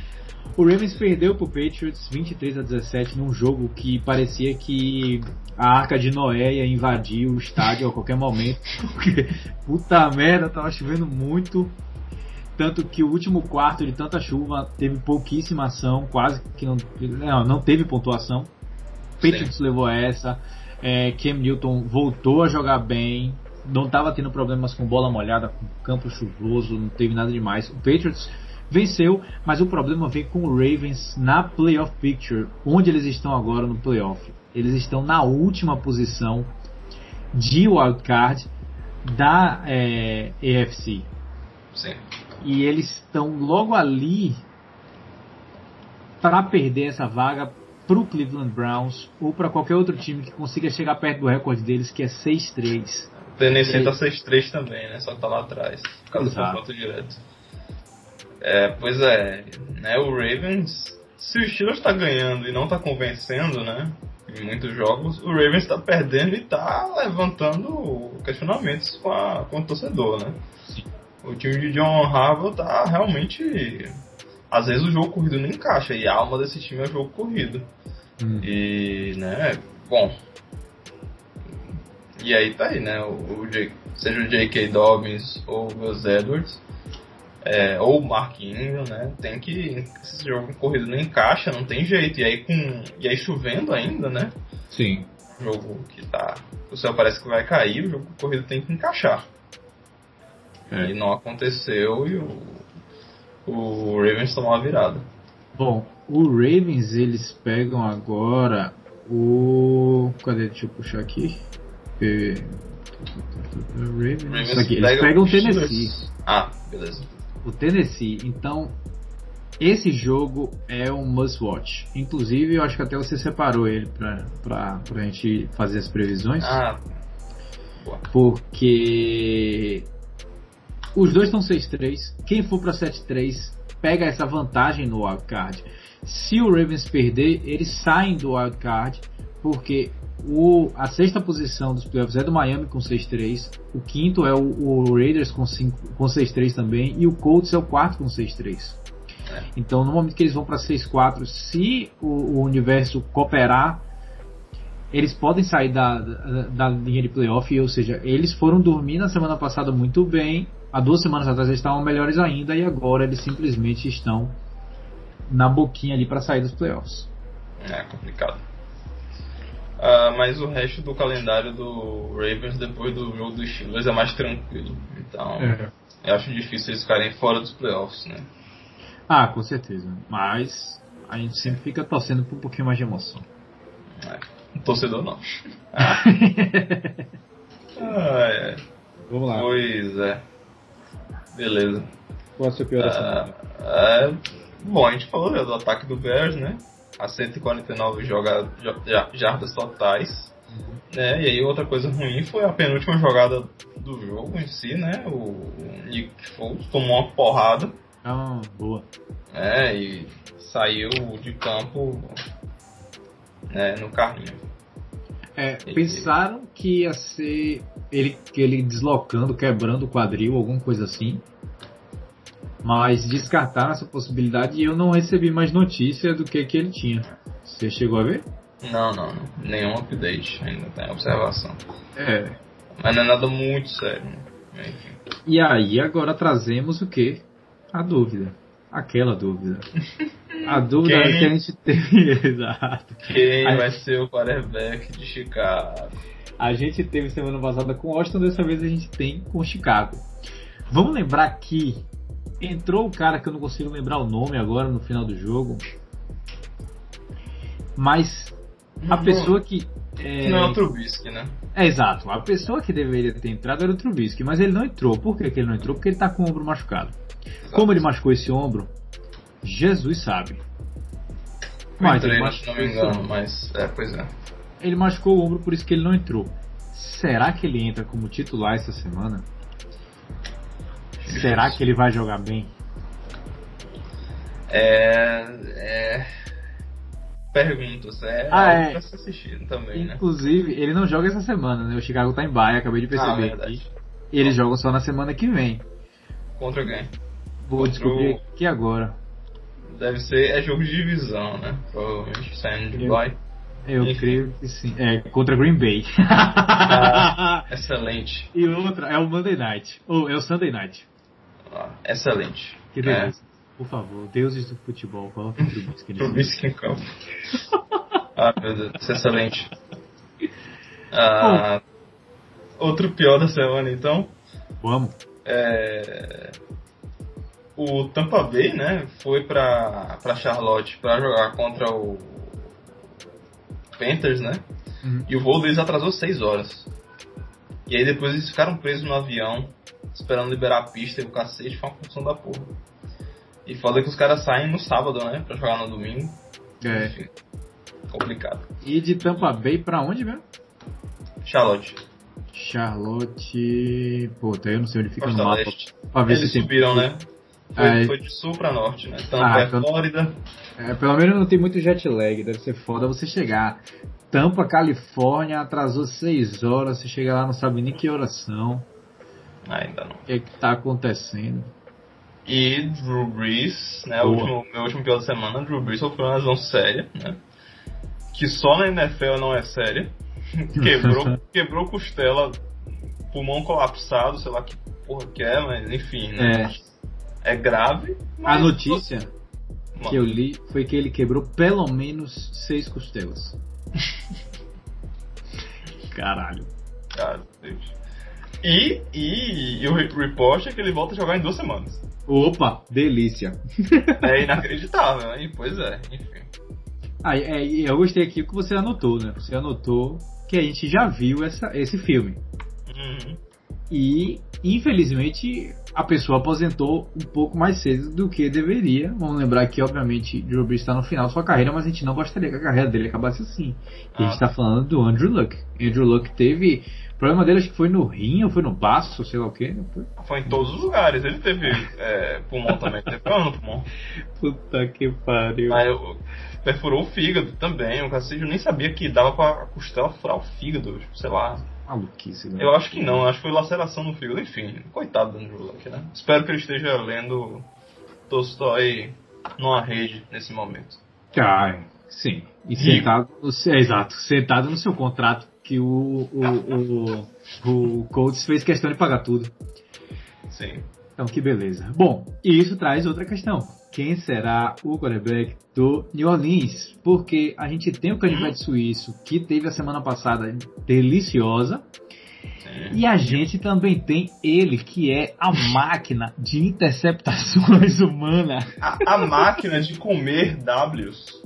O Ravens perdeu pro Patriots 23-17 num jogo que parecia que a Arca de Noé ia invadir o estádio a qualquer momento, porque puta merda, tava chovendo muito, tanto que o último quarto de tanta chuva teve pouquíssima ação, quase que não teve pontuação. Patriots levou essa, Cam Newton voltou a jogar bem, não estava tendo problemas com bola molhada, com campo chuvoso, não teve nada demais. O Patriots venceu, mas o problema vem com o Ravens na playoff picture. Onde eles estão agora no playoff? Eles estão na última posição de wildcard da AFC. Sim. E eles estão logo ali para perder essa vaga para o Cleveland Browns ou para qualquer outro time que consiga chegar perto do recorde deles, que é 6-3. O Tennessee tá 6-3 também, né? Só tá lá atrás, por causa do confronto direto. Pois é, né? O Ravens, se o Steelers tá ganhando e não tá convencendo, né? Em muitos jogos, o Ravens tá perdendo e tá levantando questionamentos com o torcedor, né? Sim. O time de John Harbaugh tá realmente... Às vezes o jogo corrido não encaixa, e a alma desse time é o jogo corrido. E, né, bom... E aí tá aí, né, seja o J.K. Dobbins ou o Gus Edwards, ou o Mark Ingram, né, tem que... Esse jogo corrido não encaixa, não tem jeito. E aí chovendo ainda, né? Sim. O jogo que tá... O céu parece que vai cair, o jogo corrido tem que encaixar. E não aconteceu e o Ravens tomou a virada. Bom, o Ravens, eles pegam agora o... Cadê? Deixa eu puxar aqui. Ravens aqui. Eles pegam o Tennessee. Ah, beleza. O Tennessee. Então, esse jogo é um must watch. Inclusive, eu acho que até você separou ele pra gente fazer as previsões. Boa. Porque... Os dois estão 6-3. Quem for para 7-3 pega essa vantagem no wildcard. Se o Ravens perder, eles saem do wildcard, porque a sexta posição dos playoffs é do Miami com 6-3. O quinto é o Raiders com 6-3 também. E o Colts é o quarto com 6-3. Então, no momento que eles vão para 6-4, se o universo cooperar, eles podem sair da linha de playoff. Ou seja, eles foram dormir na semana passada muito bem. Há 2 semanas atrás eles estavam melhores ainda, e agora eles simplesmente estão na boquinha ali para sair dos playoffs. É complicado. Mas o resto do calendário do Ravens depois do jogo dos Steelers é mais tranquilo. Então eu acho difícil eles ficarem fora dos playoffs, né? Com certeza. Mas a gente sempre fica torcendo por um pouquinho mais de emoção. Torcedor não. Vamos lá. Pois é. Beleza. Qual é a sua pior semana? Bom, a gente falou já do ataque do Bears, né? A 149 jardas totais. Né? E aí outra coisa ruim foi a penúltima jogada do jogo em si, né? O Nick Foles tomou uma porrada. Boa. E saiu de campo, né, no carrinho. Pensaram que ia ser ele deslocando, quebrando o quadril, alguma coisa assim. Mas descartaram essa possibilidade e eu não recebi mais notícia do que ele tinha. Você chegou a ver? Não. Nenhum update, ainda tem observação. Mas não é nada muito sério, né? Enfim. E aí agora trazemos o quê? A dúvida. Aquela dúvida. A dúvida que a gente teve. Exato. Quem vai ser o quarterback de Chicago? A gente teve semana passada com Washington, dessa vez a gente tem com Chicago. Vamos lembrar que entrou o cara que eu não consigo lembrar o nome agora no final do jogo. Mas a pessoa que... Não é o Trubisky, né? Exato. A pessoa que deveria ter entrado era o Trubisky, mas ele não entrou. Por que ele não entrou? Porque ele tá com o ombro machucado. Exato. Como ele machucou esse ombro, Jesus sabe. Mas treino, se não me engano, mas... pois é. Ele machucou o ombro, por isso que ele não entrou. Será que ele entra como titular essa semana? Será que ele vai jogar bem? Perguntas, algo pra se assistir também, Inclusive, ele não joga essa semana, né? O Chicago tá em baia, acabei de perceber aqui. Ele joga só na semana que vem. Contra quem? Vou descobrir aqui agora. Deve ser, é jogo de divisão, né? Provavelmente saindo de bye. Eu creio que sim. É contra Green Bay. Excelente. E outra é o Monday Night. Ou é o Sunday Night. Excelente. Que delícia. Por favor, deuses do futebol, coloquem o Trubisky nesse Trubisky em campo. Meu Deus, isso é excelente. Outro pior da semana, então. Vamos. O Tampa Bay, né, foi pra Charlotte pra jogar contra o Panthers, né? E o voo deles atrasou 6 horas. E aí depois eles ficaram presos no avião, esperando liberar a pista e o cacete, foi uma função da porra. E foda que os caras saem no sábado, né, pra jogar no domingo. Enfim, complicado. E de Tampa Bay pra onde mesmo? Charlotte. Puta, eu não sei onde fica Costa no mapa. Leste. Pra ver Eles se subiram, né? Foi de sul pra norte, né? Tampa Flórida. Pelo menos não tem muito jet lag, deve ser foda você chegar. Tampa, Califórnia, atrasou 6 horas, você chega lá não sabe nem que horas são. Ainda não. O que é que tá acontecendo? E Drew Brees, né? Meu último pior da semana, Drew Brees sofreu uma lesão séria, né? Que só na NFL não é séria. Quebrou costela, pulmão colapsado, sei lá que porra que é, mas enfim, né? É grave. A notícia que eu li foi que ele quebrou pelo menos 6 costelas. Caralho. Cara, Deus. E o report é que ele volta a jogar em 2 semanas. Opa, delícia. É inacreditável, né? Pois é, enfim. Eu gostei aqui o que você anotou, né? Você anotou que a gente já viu esse filme. E, infelizmente, a pessoa aposentou um pouco mais cedo do que deveria. Vamos lembrar que, obviamente, Drew Brees está no final da sua carreira, mas a gente não gostaria que a carreira dele acabasse assim. E a gente está falando do Andrew Luck. Andrew Luck teve... O problema dele acho que foi no rim ou foi no baço, sei lá o que. Foi em todos os lugares. Ele teve pulmão também. Teve problema no pulmão. Puta que pariu. Mas perfurou o fígado também. O cacete, eu nem sabia que dava pra costela furar o fígado. Sei lá. Maluquice, né? Eu acho que não. Acho que foi laceração no fígado. Enfim, coitado do Andrew Luck, né? Espero que ele esteja lendo Tolstói numa rede nesse momento. Sim. E sentado no seu contrato que o Colts fez questão de pagar tudo. Sim. Então, que beleza. Bom, e isso traz outra questão. Quem será o quarterback do New Orleans? Porque a gente tem o canivete suíço, que teve a semana passada deliciosa. Sim. E a gente também tem ele, que é a máquina de interceptações humana. A máquina de comer Ws.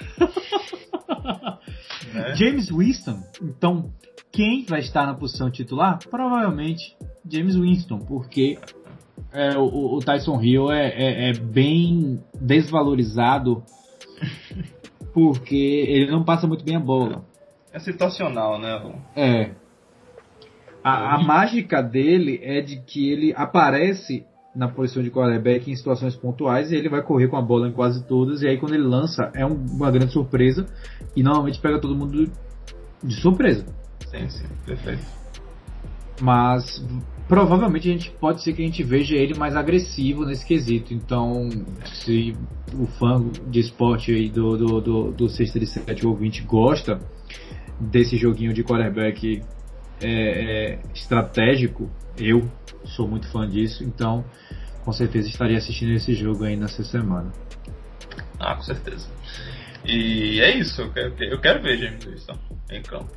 James Winston. Então, quem vai estar na posição titular? Provavelmente James Winston, porque o Tyson Hill é bem desvalorizado porque ele não passa muito bem a bola. É situacional, né? A mágica dele é de que ele aparece na posição de quarterback em situações pontuais e ele vai correr com a bola em quase todas, e aí quando ele lança é uma grande surpresa e normalmente pega todo mundo de surpresa. Sim, perfeito. Mas provavelmente pode ser que a gente veja ele mais agressivo nesse quesito. Então, se o fã de esporte aí do 637 ouvinte gosta desse joguinho de quarterback estratégico, eu sou muito fã disso, então com certeza estaria assistindo esse jogo aí nessa semana. Com certeza. E é isso, eu quero ver James Winston em campo.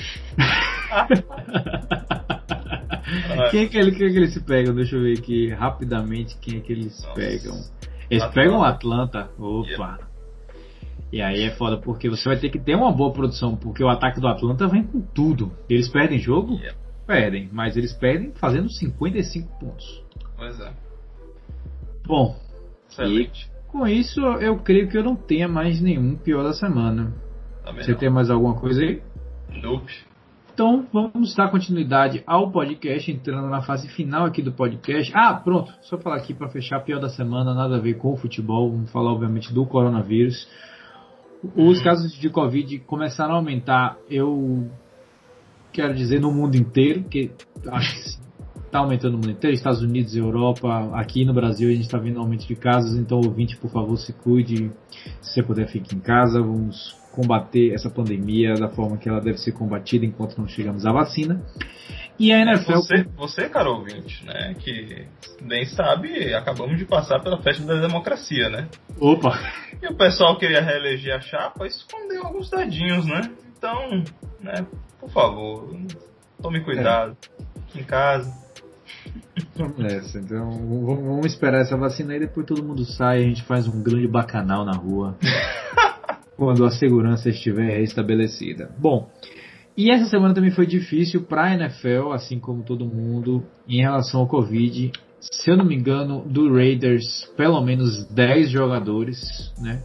Quem é que eles pegam? Deixa eu ver aqui rapidamente quem é que eles pegam. Eles pegam o Atlanta. Opa! Yeah. E aí é foda, porque você vai ter que ter uma boa produção, porque o ataque do Atlanta vem com tudo. Eles perdem jogo? Yeah. Perdem, mas eles perdem fazendo 55 pontos. Pois é. Bom, excelente. E com isso eu creio que eu não tenha mais nenhum pior da semana. Também você não. Tem mais alguma coisa aí? Nope. Então vamos dar continuidade ao podcast, entrando na fase final aqui do podcast. Pronto, só falar aqui para fechar, pior da semana, nada a ver com o futebol, vamos falar obviamente do coronavírus. Os casos de Covid começaram a aumentar, eu quero dizer no mundo inteiro, que acho que está aumentando no mundo inteiro, Estados Unidos, Europa, aqui no Brasil a gente está vendo aumento de casos, então ouvinte, por favor, se cuide, se você puder fique em casa, vamos combater essa pandemia da forma que ela deve ser combatida enquanto não chegamos à vacina. E a NFL... Você, caro ouvinte, né, que nem sabe, acabamos de passar pela festa da democracia, né? Opa! E o pessoal queria reeleger a chapa, escondeu alguns dadinhos, né? Então, né, por favor, tome cuidado, fique em casa. Vamos nessa, então vamos esperar essa vacina aí, depois todo mundo sai e a gente faz um grande bacanal na rua quando a segurança estiver restabelecida. Bom, e essa semana também foi difícil para a NFL, assim como todo mundo, em relação ao Covid. Se eu não me engano, do Raiders, pelo menos 10 jogadores, né,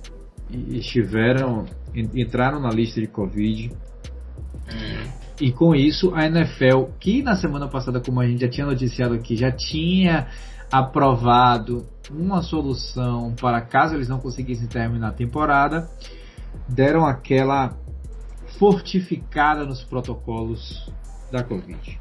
entraram na lista de Covid. E com isso, a NFL, que na semana passada, como a gente já tinha noticiado aqui, já tinha aprovado uma solução para caso eles não conseguissem terminar a temporada, deram aquela fortificada nos protocolos da Covid.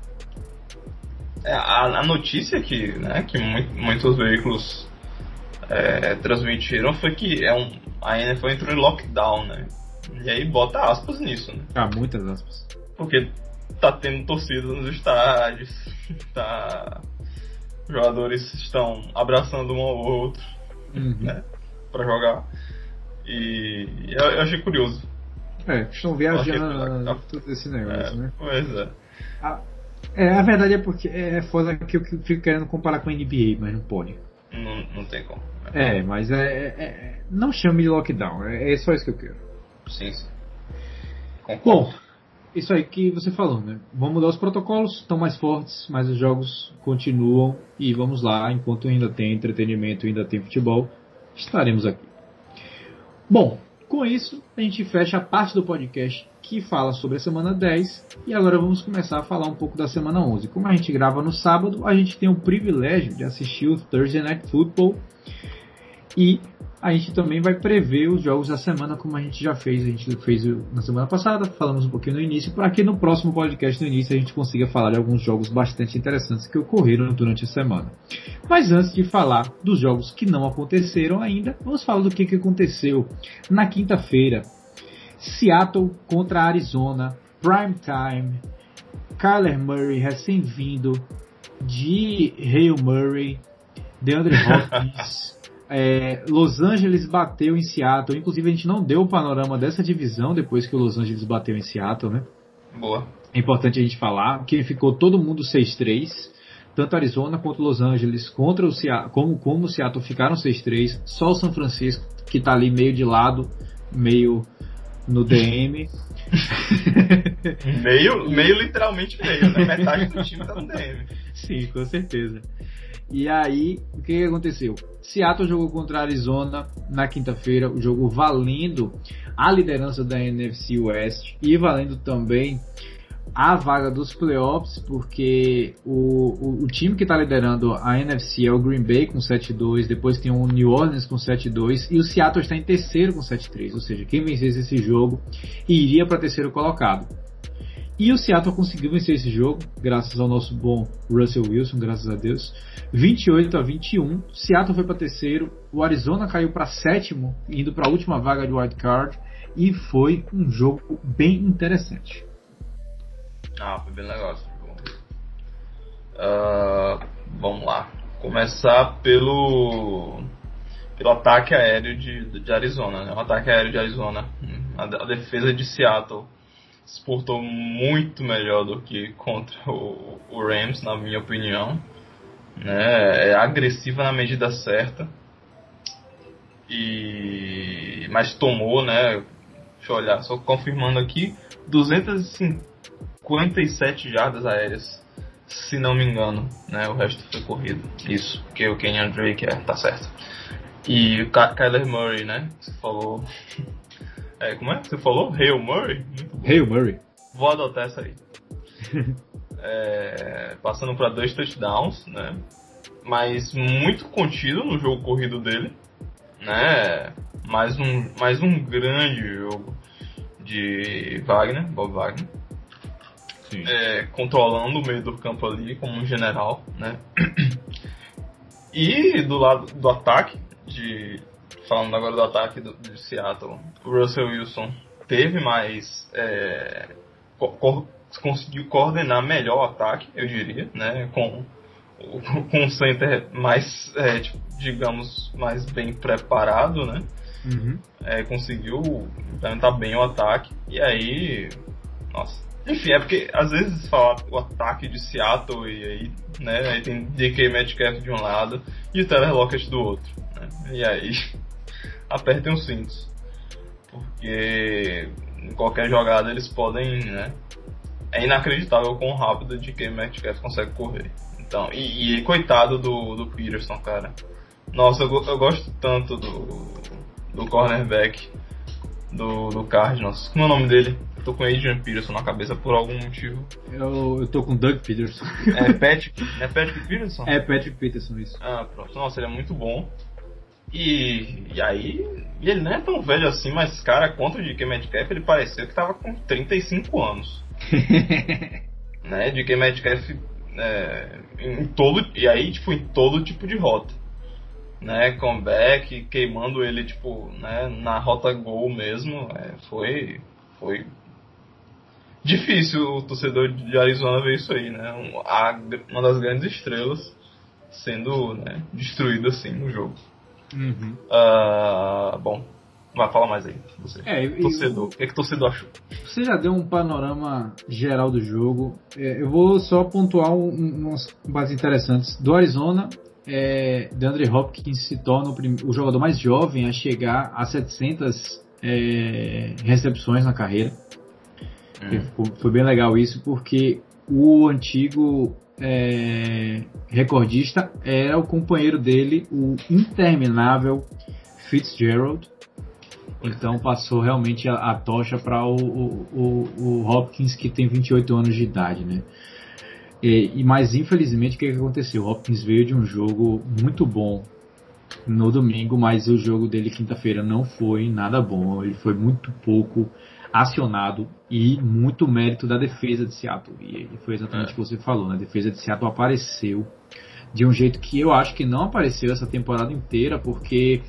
A notícia que muitos veículos transmitiram foi que a NFL entrou em lockdown, né? E aí bota aspas nisso, né? Muitas aspas. Porque tá tendo torcida nos estádios, os jogadores estão abraçando um ao outro, né? Pra jogar. E eu achei curioso. Estão viajando todo esse negócio, né? Pois é. A verdade é porque é foda que eu fico querendo comparar com a NBA, mas não pode. Não tem como. Mas não chame de lockdown, é só isso que eu quero. Sim. Bom, isso aí que você falou, né? Vamos mudar os protocolos, estão mais fortes, mas os jogos continuam e vamos lá, enquanto ainda tem entretenimento, ainda tem futebol, estaremos aqui. Bom, com isso, a gente fecha a parte do podcast que fala sobre a semana 10 e agora vamos começar a falar um pouco da semana 11. Como a gente grava no sábado, a gente tem o privilégio de assistir o Thursday Night Football e a gente também vai prever os jogos da semana como a gente já fez. A gente fez na semana passada, falamos um pouquinho no início, para que no próximo podcast, no início, a gente consiga falar de alguns jogos bastante interessantes que ocorreram durante a semana. Mas antes de falar dos jogos que não aconteceram ainda, vamos falar do que aconteceu na quinta-feira. Seattle contra Arizona, prime time, Kyler Murray recém-vindo de Hail Murray, DeAndre Hopkins... Los Angeles bateu em Seattle. Inclusive a gente não deu o panorama dessa divisão depois que o Los Angeles bateu em Seattle, né? Boa. É importante a gente falar que ficou todo mundo 6-3, tanto Arizona quanto Los Angeles contra o Seattle, como o Seattle ficaram 6-3. Só o São Francisco que tá ali meio de lado, meio no DM. meio literalmente meio, né? Metade do time tá no DM. Sim, com certeza. E aí, o que aconteceu? Seattle jogou contra a Arizona na quinta-feira, o jogo valendo a liderança da NFC West e valendo também a vaga dos playoffs, porque o time que está liderando a NFC é o Green Bay com 7-2, depois tem o New Orleans com 7-2 e o Seattle está em terceiro com 7-3, ou seja, quem vencesse esse jogo iria para terceiro colocado. E o Seattle conseguiu vencer esse jogo, graças ao nosso bom Russell Wilson, graças a Deus. 28-21, Seattle foi para terceiro, o Arizona caiu para sétimo, indo para a última vaga de wild card, e foi um jogo bem interessante. Foi bem legal. Vamos lá. Começar pelo ataque aéreo de Arizona, né? O ataque aéreo de Arizona, a defesa de Seattle se portou muito melhor do que contra o Rams, na minha opinião, né? É agressiva na medida certa, mas tomou, né? Deixa eu olhar, só confirmando aqui, 257 jardas aéreas, se não me engano, né? O resto foi corrida. Isso, porque o Kenyan Drake tá certo. E o Kyler Murray, né? Você falou... como é que você falou? Hail Murray? Hail Murray. Vou adotar essa aí. Passando para 2 touchdowns, né? Mas muito contido no jogo corrido dele, né? Mais um grande jogo de Bob Wagner. controlando o meio do campo ali como um general, né? E do lado do ataque, falando agora do ataque de Seattle, o Russell Wilson teve mais... conseguiu coordenar melhor o ataque, eu diria, né? Com um center mais, digamos, mais bem preparado, né? Uhum. Conseguiu implementar bem o ataque. E aí... Nossa... Enfim, é porque às vezes fala o ataque de Seattle e aí, né, aí tem DK Metcalf de um lado e o Tyler Lockett do outro, né? E aí apertem os cintos, porque em qualquer jogada eles podem, né? É inacreditável quão rápido o DK Metcalf consegue correr. Então, e coitado do Peterson, cara. Nossa, eu gosto tanto do cornerback do Cardinals. Como é o nome dele? Eu tô com Adrian Peterson na cabeça por algum motivo. Eu tô com Doug Peterson. É Patrick Peterson? É Patrick Peterson, isso. Ah, pronto. Nossa, ele é muito bom. E aí, ele não é tão velho assim, mas, cara, contra o DK Metcalf, ele pareceu que tava com 35 anos. Né? DK Metcalf em todo tipo de rota. Né? Comeback, queimando ele, tipo, né, na rota gol mesmo. Foi difícil o torcedor de Arizona ver isso aí, né? Uma das grandes estrelas sendo, né, destruída assim no jogo. Uhum. Bom, vai falar mais aí. Você. Torcedor. O que o torcedor achou? Você já deu um panorama geral do jogo. Eu vou só pontuar umas bases interessantes. Do Arizona, DeAndre Hopkins se torna o jogador mais jovem a chegar a 700 recepções na carreira. Foi bem legal isso, porque o antigo recordista era o companheiro dele, o interminável Fitzgerald. Então passou realmente a tocha para o Hopkins, que tem 28 anos de idade, né? Mas infelizmente o que aconteceu? O Hopkins veio de um jogo muito bom no domingo, mas o jogo dele quinta-feira não foi nada bom. Ele foi muito pouco acionado e muito mérito da defesa de Seattle. E foi exatamente o que você falou, né? A defesa de Seattle apareceu de um jeito que eu acho que não apareceu essa temporada inteira, porque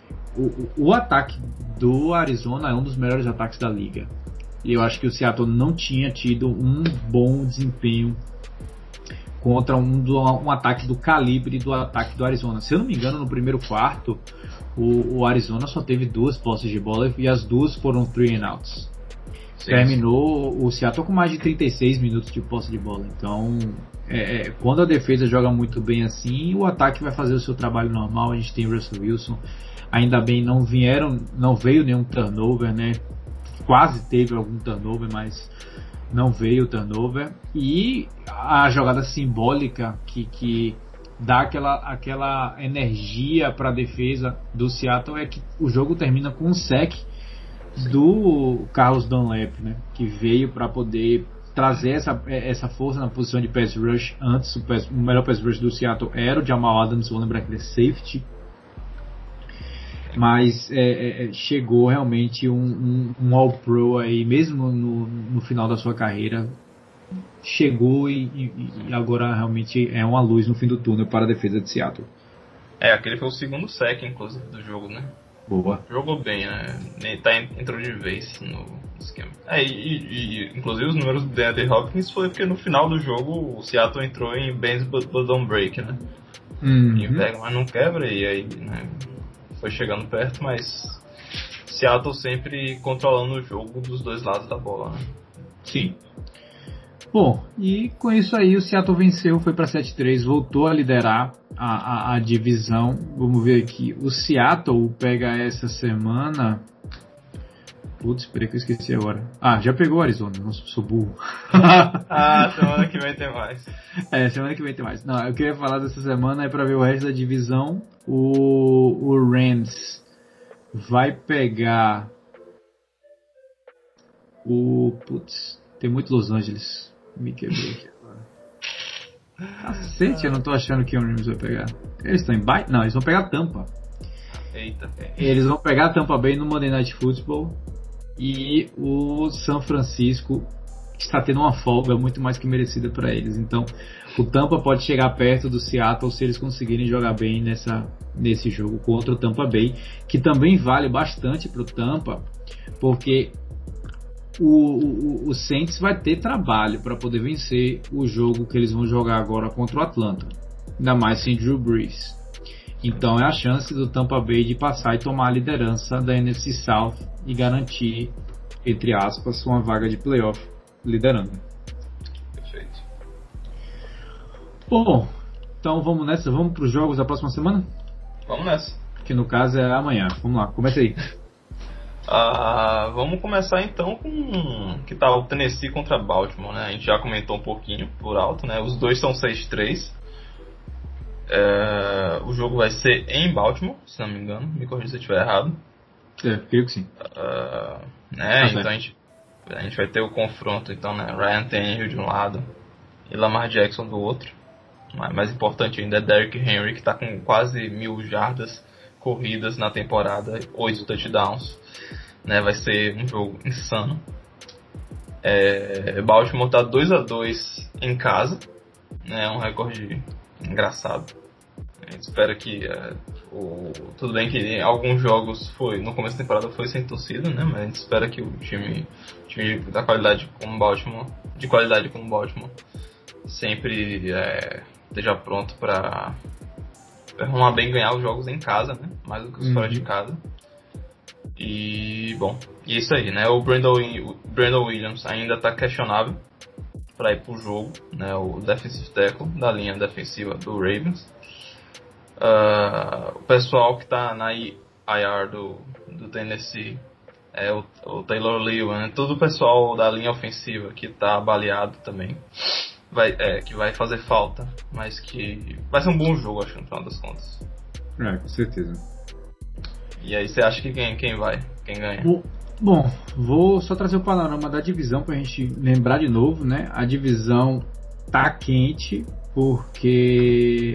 o ataque do Arizona é um dos melhores ataques da liga. E eu acho que o Seattle não tinha tido um bom desempenho contra um ataque do calibre do ataque do Arizona. Se eu não me engano, no primeiro quarto, o Arizona só teve 2 posses de bola e as 2 foram 3 and outs. Sim. Terminou o Seattle com mais de 36 minutos de posse de bola. Então, quando a defesa joga muito bem assim, o ataque vai fazer o seu trabalho normal. A gente tem o Russell Wilson. Ainda bem não veio nenhum turnover, né? Quase teve algum turnover, mas não veio turnover. E a jogada simbólica que dá aquela energia para a defesa do Seattle é que o jogo termina com um sack do Carlos Dunlap, né? Que veio para poder trazer essa força na posição de pass rush. Antes o melhor pass rush do Seattle era o Jamal Adams, vou lembrar que ele é safety. Mas chegou realmente um All-Pro aí, mesmo no final da sua carreira. Chegou e agora realmente é uma luz no fim do túnel para a defesa de Seattle. Aquele foi o segundo sack, inclusive, do jogo, né? Boa. Jogou bem, né? Entrou de vez no esquema. Inclusive os números do DeAndre Hopkins foi porque no final do jogo o Seattle entrou em Bends but don't break, né? E pega, mas não quebra, e aí, né? Foi chegando perto, mas Seattle sempre controlando o jogo dos dois lados da bola, né? Sim. Bom, e com isso aí o Seattle venceu, foi para 7-3, voltou a liderar a divisão. Vamos ver aqui, o Seattle pega essa semana... Putz, peraí que eu esqueci agora. Já pegou o Arizona, nossa, sou burro. Semana que vem tem mais. Semana que vem tem mais. Não, eu queria falar dessa semana é para ver o resto da divisão. O Rams vai pegar Putz, tem muito Los Angeles. Me quebrei aqui agora. Cacete, eu não tô achando que o Rams vai pegar. Eles estão em bye? Não, eles vão pegar Tampa. Eita. Eles vão pegar Tampa Bay no Monday Night Football. E o San Francisco está tendo uma folga muito mais que merecida para eles. Então, o Tampa pode chegar perto do Seattle se eles conseguirem jogar bem nesse jogo contra o Tampa Bay, que também vale bastante para o Tampa, porque o Saints vai ter trabalho para poder vencer o jogo que eles vão jogar agora contra o Atlanta, ainda mais sem Drew Brees. Então é a chance do Tampa Bay de passar e tomar a liderança da NFC South e garantir, entre aspas, uma vaga de playoff liderando. Perfeito. Bom, então vamos nessa, vamos para os jogos da próxima semana? Vamos nessa. Que no caso é amanhã. Vamos lá, começa aí. Vamos começar então com que tá o Tennessee contra Baltimore, né? A gente já comentou um pouquinho por alto, né? Os dois são 6-3. O jogo vai ser em Baltimore, se não me engano. Me corrija se eu estiver errado. Creio que sim. Então a gente vai ter o confronto, então, né? Ryan Tannehill de um lado e Lamar Jackson do outro. Mas mais importante ainda é Derrick Henry, que está com quase 1.000 jardas corridas na temporada, 8 touchdowns. Né? Vai ser um jogo insano. Baltimore está 2-2 em casa. É um recorde engraçado. A gente espera que tudo bem que em alguns jogos no começo da temporada foi sem torcida, né? Mas a gente espera que o time da qualidade como Baltimore, sempre esteja pronto para arrumar bem, ganhar os jogos em casa, né? Mais do que os fora de casa. E bom, isso aí, né? O Brandon Williams ainda está questionável para ir pro jogo, né? O defensive tackle da linha defensiva do Ravens. O pessoal que está na IR do Tennessee o Taylor Lewan, né? Todo o pessoal da linha ofensiva que está baleado também que vai fazer falta, mas que vai ser um bom jogo, acho, no final das contas. Com certeza. E aí, você acha que quem vai? Quem ganha? Bom, vou só trazer o panorama da divisão pra gente lembrar de novo, né? A divisão tá quente porque...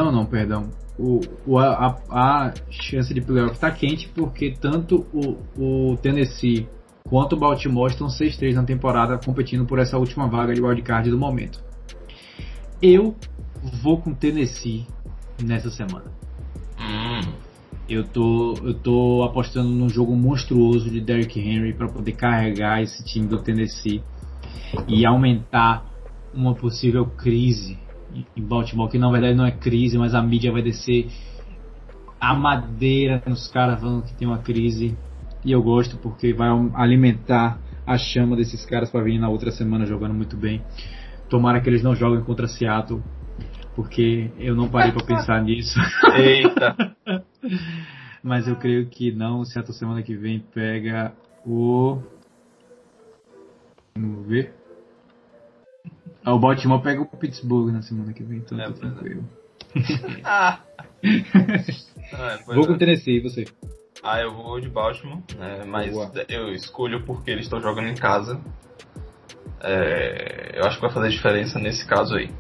A chance de playoff tá quente porque tanto o Tennessee quanto o Baltimore estão 6-3 na temporada, competindo por essa última vaga de wildcard do momento. Eu vou com Tennessee nessa semana. Eu tô apostando num jogo monstruoso de Derrick Henry para poder carregar esse time do Tennessee e aumentar uma possível crise em Baltimore, que na verdade não é crise, mas a mídia vai descer a madeira nos caras falando que tem uma crise, e eu gosto porque vai alimentar a chama desses caras para vir na outra semana jogando muito bem. Tomara que eles não joguem contra Seattle, porque eu não parei para pensar nisso. Eita! Mas eu creio que não. Seattle semana que vem pega o... Vamos ver. O Baltimore pega o Pittsburgh na semana que vem, então tô tranquilo. Vou com o Tennessee, e você? Eu vou de Baltimore, né, mas eu escolho porque eles estão jogando em casa. Eu acho que vai fazer diferença nesse caso aí.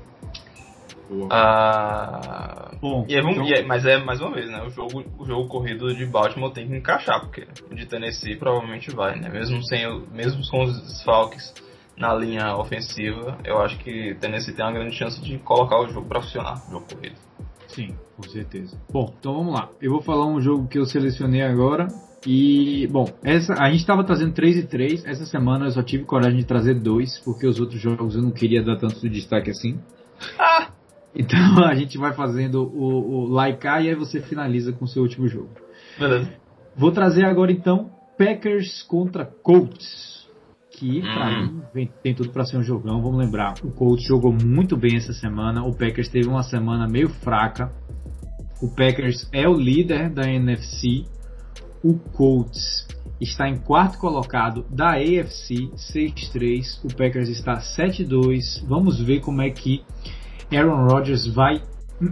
Bom, mas mais uma vez, né? O jogo corrido de Baltimore tem que encaixar, porque o de Tennessee provavelmente vai, né? Mesmo com os desfalques na linha ofensiva, eu acho que Tennessee tem uma grande chance de colocar o jogo para funcionar, o jogo corrido. Sim, com certeza. Bom, então vamos lá. Eu vou falar um jogo que eu selecionei agora. E, bom, a gente estava trazendo 3 e 3. Essa semana eu só tive coragem de trazer 2, porque os outros jogos eu não queria dar tanto destaque assim. Então a gente vai fazendo o laicar e aí você finaliza com o seu último jogo. Beleza. Vou trazer agora então Packers contra Colts, que pra mim tem tudo para ser um jogão. Vamos lembrar, o Colts jogou muito bem essa semana, o Packers teve uma semana meio fraca. O Packers é o líder da NFC, o Colts está em quarto colocado da AFC, 6-3, o Packers está 7-2. Vamos ver como é que Aaron Rodgers vai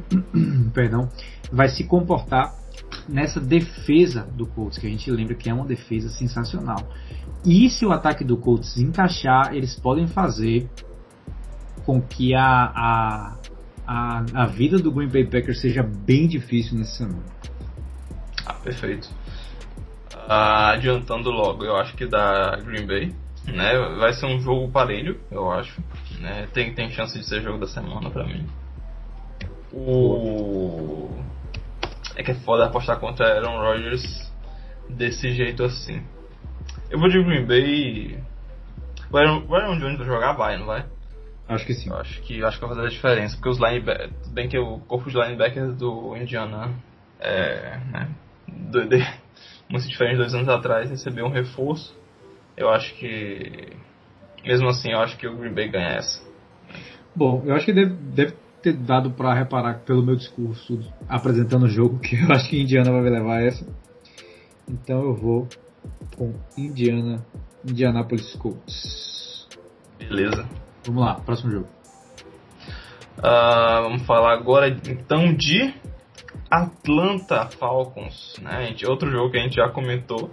se comportar nessa defesa do Colts, que a gente lembra que é uma defesa sensacional. E se o ataque do Colts encaixar, eles podem fazer com que a vida do Green Bay Packers seja bem difícil nessa semana. Perfeito. Adiantando logo, eu acho que dá Green Bay. né? Vai ser um jogo parelho, eu acho. Né? Tem chance de ser jogo da semana pra mim. É que é foda apostar contra Aaron Rodgers desse jeito assim. Eu vou de Green Bay. O Aaron Jones vai jogar? Vai, não vai? Acho que sim. Eu acho que vai fazer a diferença, porque os linebackers, tudo bem que o corpo de linebackers do Indiana né, muito diferente 2 anos atrás, recebeu um reforço. Eu acho que, mesmo assim, eu acho que o Green Bay ganha essa. Bom, eu acho que deve ter dado pra reparar pelo meu discurso apresentando o jogo, que eu acho que Indiana vai levar essa. Então eu vou com Indianapolis Colts. Beleza. Vamos lá, próximo jogo. Vamos falar agora então de Atlanta Falcons, né? Outro jogo que a gente já comentou.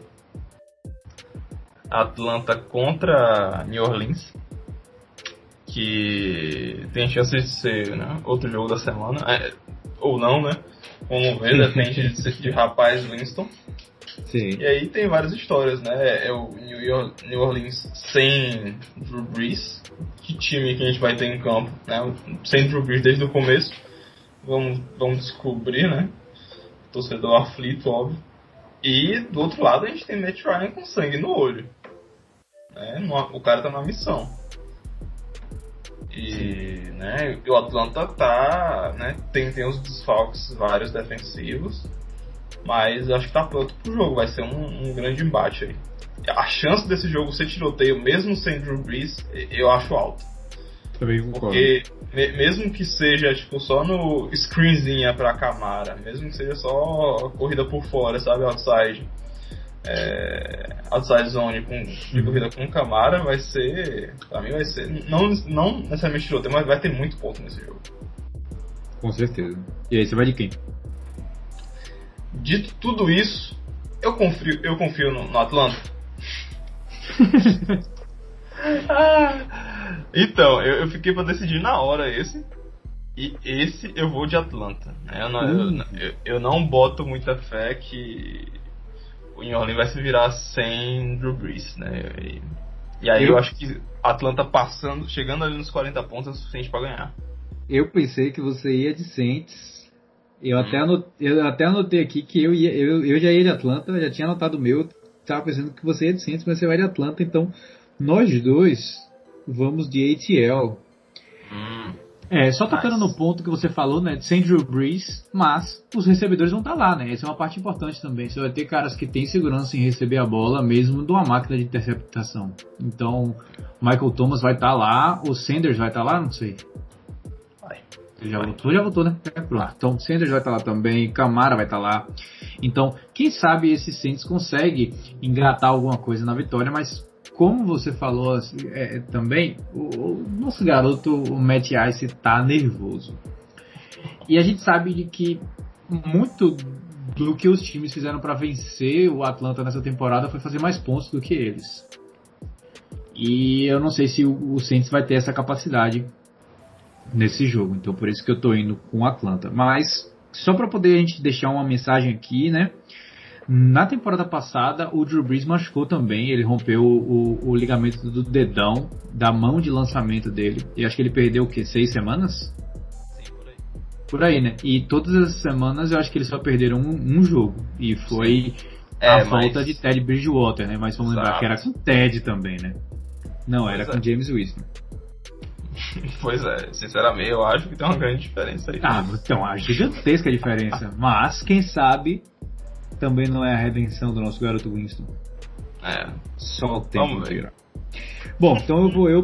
Atlanta contra New Orleans, que tem chance de ser, né, outro jogo da semana, ou não, né? Vamos ver, depende de rapaz Winston. Sim. E aí tem várias histórias, né? É o New Orleans sem Drew Brees. Que time que a gente vai ter em campo, né? Sem Drew Brees desde o começo. Vamos descobrir, né? Torcedor aflito, óbvio. E do outro lado a gente tem Matt Ryan com sangue no olho. Né? O cara tá na missão. E, né, o Atlanta tá, né, tem os desfalques vários defensivos, mas acho que tá pronto pro jogo, vai ser um grande embate aí. A chance desse jogo ser tiroteio, mesmo sem Drew Brees, eu acho alta. Também concordo. Porque mesmo que seja tipo só no screenzinha pra Camara, mesmo que seja só corrida por fora, sabe, outside zone de corrida com Camara, vai ser, pra mim vai ser, não necessariamente tiroteio, mas vai ter muito ponto nesse jogo. Com certeza. E aí, você vai de quem? Dito tudo isso, eu confio no Atlanta. Então, eu fiquei pra decidir na hora esse. E esse eu vou de Atlanta. Eu não boto muita fé que o New Orleans vai se virar sem Drew Brees, né? E aí eu acho que Atlanta chegando ali nos 40 pontos é o suficiente pra ganhar. Eu pensei que você ia de Saints. Eu até anotei aqui que eu já ia de Atlanta, já tinha anotado o meu. Tava pensando que você ia de Saints, mas você vai de Atlanta, então nós dois vamos de ATL. Só tocando no ponto que você falou, né, sem Drew Brees, mas os recebedores vão estar lá, né, essa é uma parte importante também. Você vai ter caras que têm segurança em receber a bola, mesmo de uma máquina de interceptação. Então, Michael Thomas vai estar lá, o Sanders vai estar lá, não sei. Ele já voltou, né? Pronto. Então, Sanders vai estar lá também, Camara vai estar lá. Então, quem sabe esse Saints consegue engatar alguma coisa na vitória, mas como você falou também, o nosso garoto, o Matt Ice, tá nervoso. E a gente sabe de que muito do que os times fizeram para vencer o Atlanta nessa temporada foi fazer mais pontos do que eles. E eu não sei se o Saints vai ter essa capacidade nesse jogo, então por isso que eu tô indo com o Atlanta. Mas só para poder a gente deixar uma mensagem aqui, né? Na temporada passada o Drew Brees machucou também, ele rompeu o ligamento do dedão da mão de lançamento dele, e acho que ele perdeu o quê? 6 semanas? Sim, por aí, né? E todas as semanas eu acho que eles só perderam um jogo, e foi a falta de Ted Bridgewater, né? Mas vamos lembrar que era com Ted também, né? Não, era com James Winston. Pois é, sinceramente eu acho que tem uma grande diferença aí. Então, a gigantesca diferença. Mas, quem sabe, também não é a redenção do nosso garoto Winston. Só o tempo virá. Bom, então eu vou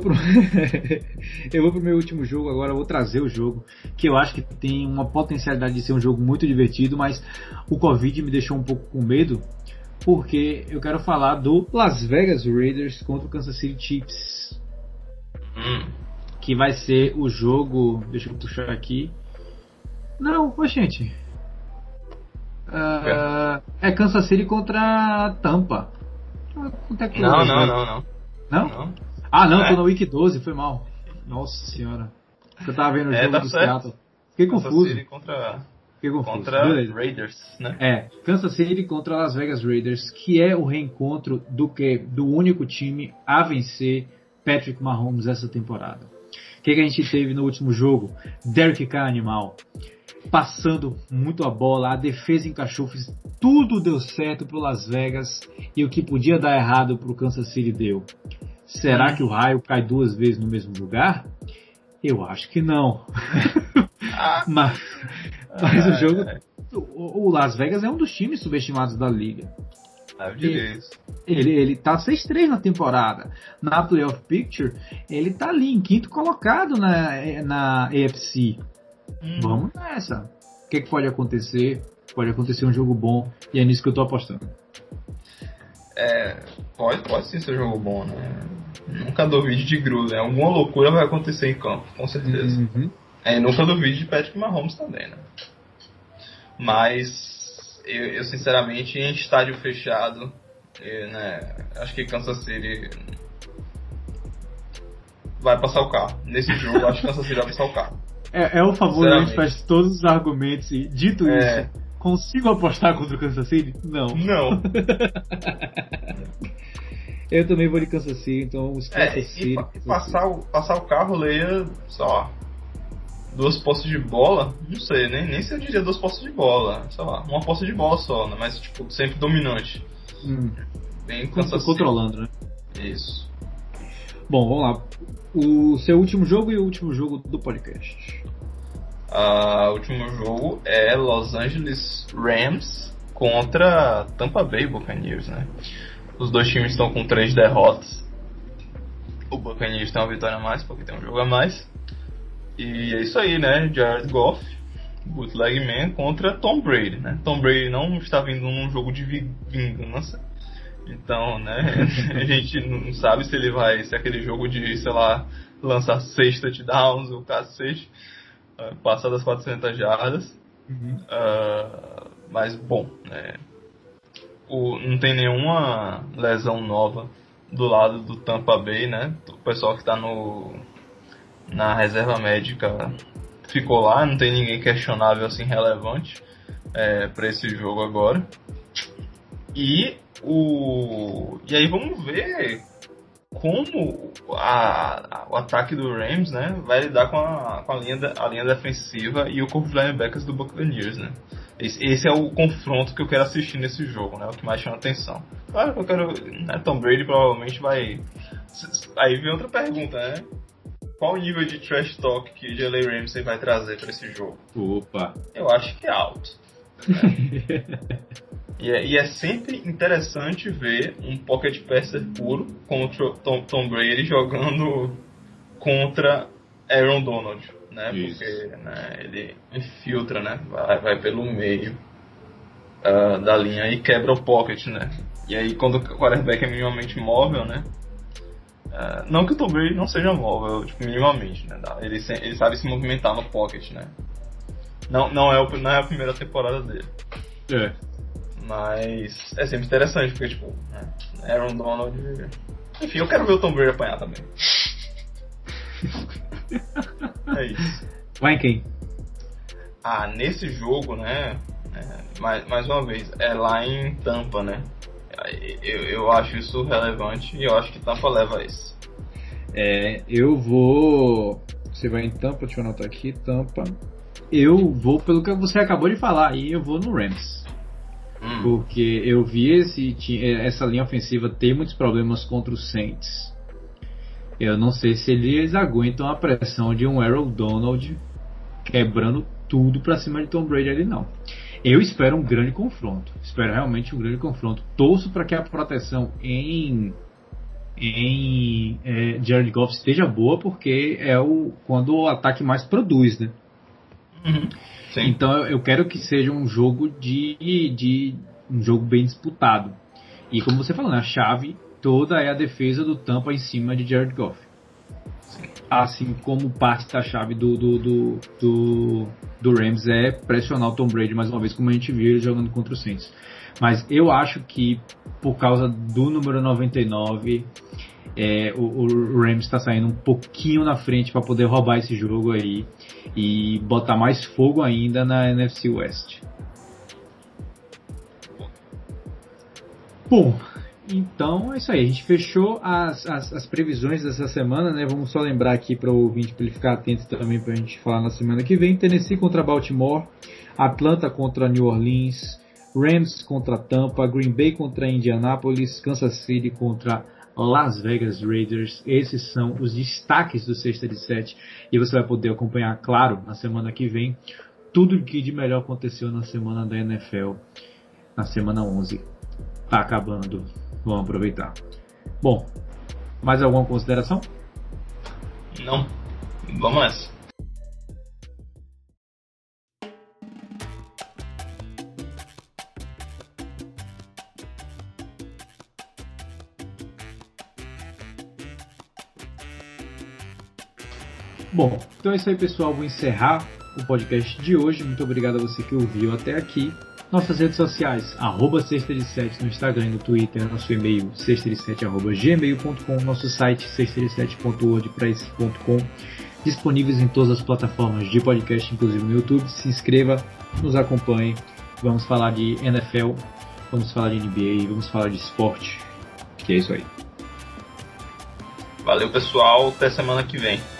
pro meu último jogo agora. Eu vou trazer o jogo que eu acho que tem uma potencialidade de ser um jogo muito divertido, mas o Covid me deixou um pouco com medo, porque eu quero falar do Las Vegas Raiders contra o Kansas City Chiefs. Que vai ser o jogo... Deixa eu puxar aqui. Não, gente. É Kansas City contra Tampa. Quanto é que não. Não? Não, tô no Week 12, foi mal. Nossa senhora. Eu tava vendo o jogo do Seattle. Fiquei confuso. Kansas City contra Fiquei confuso. Contra Beleza. Raiders, né? Kansas City contra Las Vegas Raiders, que é o reencontro do único time a vencer Patrick Mahomes essa temporada. O que a gente teve no último jogo? Derek Carr, animal, passando muito a bola, a defesa encaixou, tudo deu certo pro Las Vegas e o que podia dar errado pro Kansas City deu. Será que o raio cai 2 vezes no mesmo lugar? Eu acho que não. mas o jogo... O Las Vegas é um dos times subestimados da liga. Eu diria isso. Ele tá 6-3 na temporada. Na Playoff Picture, ele tá ali em 5º colocado na AFC. Vamos nessa. O que pode acontecer? Pode acontecer um jogo bom e é nisso que eu tô apostando. Pode sim ser um jogo bom, né? Nunca duvide de Gruden. Alguma loucura vai acontecer em campo, com certeza. Nunca duvide de Patrick Mahomes também, né? Mas eu sinceramente, em estádio fechado, acho que Kansas City vai passar o carro. Nesse jogo, acho que Kansas City vai passar o carro. É o favor, a gente faz todos os argumentos e, dito isso, consigo apostar contra o Kansas City? Não. Eu também vou de Kansas City, então os Kansas City... Passar o carro, leia só 2 posses de bola, não sei, nem se eu diria 2 posses de bola, sei lá, uma posse de bola só, né? Mas tipo, sempre dominante. Bem controlando, né? Isso. Bom, vamos lá. O seu último jogo e o último jogo do podcast. O último jogo é Los Angeles Rams contra Tampa Bay Buccaneers, né? Os dois times estão com 3 derrotas. O Buccaneers tem uma vitória a mais, porque tem um jogo a mais. E é isso aí, né? Jared Goff, Bootleg Man contra Tom Brady, né? Tom Brady não está vindo num jogo de vingança. Então, né? A gente não sabe se ele vai ser aquele jogo de, sei lá, lançar 6 touchdowns ou cacete, passar das 400 jardas. Mas, bom, né? Não tem nenhuma lesão nova do lado do Tampa Bay, né? O pessoal que está na reserva médica ficou lá, não tem ninguém questionável assim relevante para esse jogo agora. E aí vamos ver como o ataque do Rams, né, vai lidar com a linha defensiva e o corpo de linebackers do Buccaneers, né? Esse é o confronto que eu quero assistir nesse jogo, né? O que mais chama atenção. Claro que eu quero... Né, Tom Brady provavelmente vai... Aí vem outra pergunta, né? Qual o nível de trash talk que Jalen Ramsey vai trazer para esse jogo? Opa! Eu acho que é alto. Né? e é sempre interessante ver um pocket passer puro contra Tom Brady jogando contra Aaron Donald, né? Isso. Porque né, ele infiltra, né? Vai pelo meio da linha e quebra o pocket, né? E aí quando o quarterback é minimamente móvel, né? Não que o Tom Brady não seja móvel, tipo, minimamente, né? Ele sabe se movimentar no pocket, né? Não é a primeira temporada dele. Mas é sempre interessante, porque, tipo, né? Aaron Donald... Enfim, eu quero ver o Tom Brady apanhar também. É isso. Vai em quem? Nesse jogo, né? Mais uma vez, é lá em Tampa, né? Eu acho isso relevante e eu acho que Tampa leva isso. Eu vou... Você vai em Tampa, deixa eu anotar aqui, Tampa. Eu vou pelo que você acabou de falar, e eu vou no Rams. Porque eu vi essa linha ofensiva ter muitos problemas contra os Saints. Eu não sei se eles aguentam a pressão de um Aaron Donald quebrando tudo pra cima de Tom Brady ali, não. Eu espero um grande confronto. Espero realmente um grande confronto. Torço para que a proteção em Jared Goff esteja boa, porque é quando o ataque mais produz, né? Sim. Então eu quero que seja um jogo um jogo bem disputado. E como você falou, né, a chave toda é a defesa do Tampa em cima de Jared Goff. Sim. Assim como parte da chave do Rams é pressionar o Tom Brady mais uma vez, como a gente viu ele jogando contra o Saints. Mas eu acho que por causa do número 99 o Rams está saindo um pouquinho na frente para poder roubar esse jogo aí e botar mais fogo ainda na NFC West. Bom, então é isso aí. A gente fechou as previsões dessa semana, né? Vamos só lembrar aqui para o ouvinte, para ele ficar atento também para a gente falar na semana que vem. Tennessee contra Baltimore, Atlanta contra New Orleans, Rams contra Tampa, Green Bay contra Indianapolis, Kansas City contra Las Vegas Raiders. Esses são os destaques do Sexta de 7 e você vai poder acompanhar, claro, na semana que vem, tudo o que de melhor aconteceu na semana da NFL, na semana 11. Tá acabando, vamos aproveitar. Bom, mais alguma consideração? Não, vamos nessa. Bom, então é isso aí, pessoal. Vou encerrar o podcast de hoje. Muito obrigado a você que ouviu até aqui. Nossas redes sociais, Sexta de 7 no Instagram e no Twitter, nosso e-mail sextade7@gmail.com, nosso site sextade7.wordpress.com, disponíveis em todas as plataformas de podcast, inclusive no YouTube. Se inscreva, nos acompanhe. Vamos falar de NFL, vamos falar de NBA, vamos falar de esporte. Que é isso aí. Valeu, pessoal. Até semana que vem.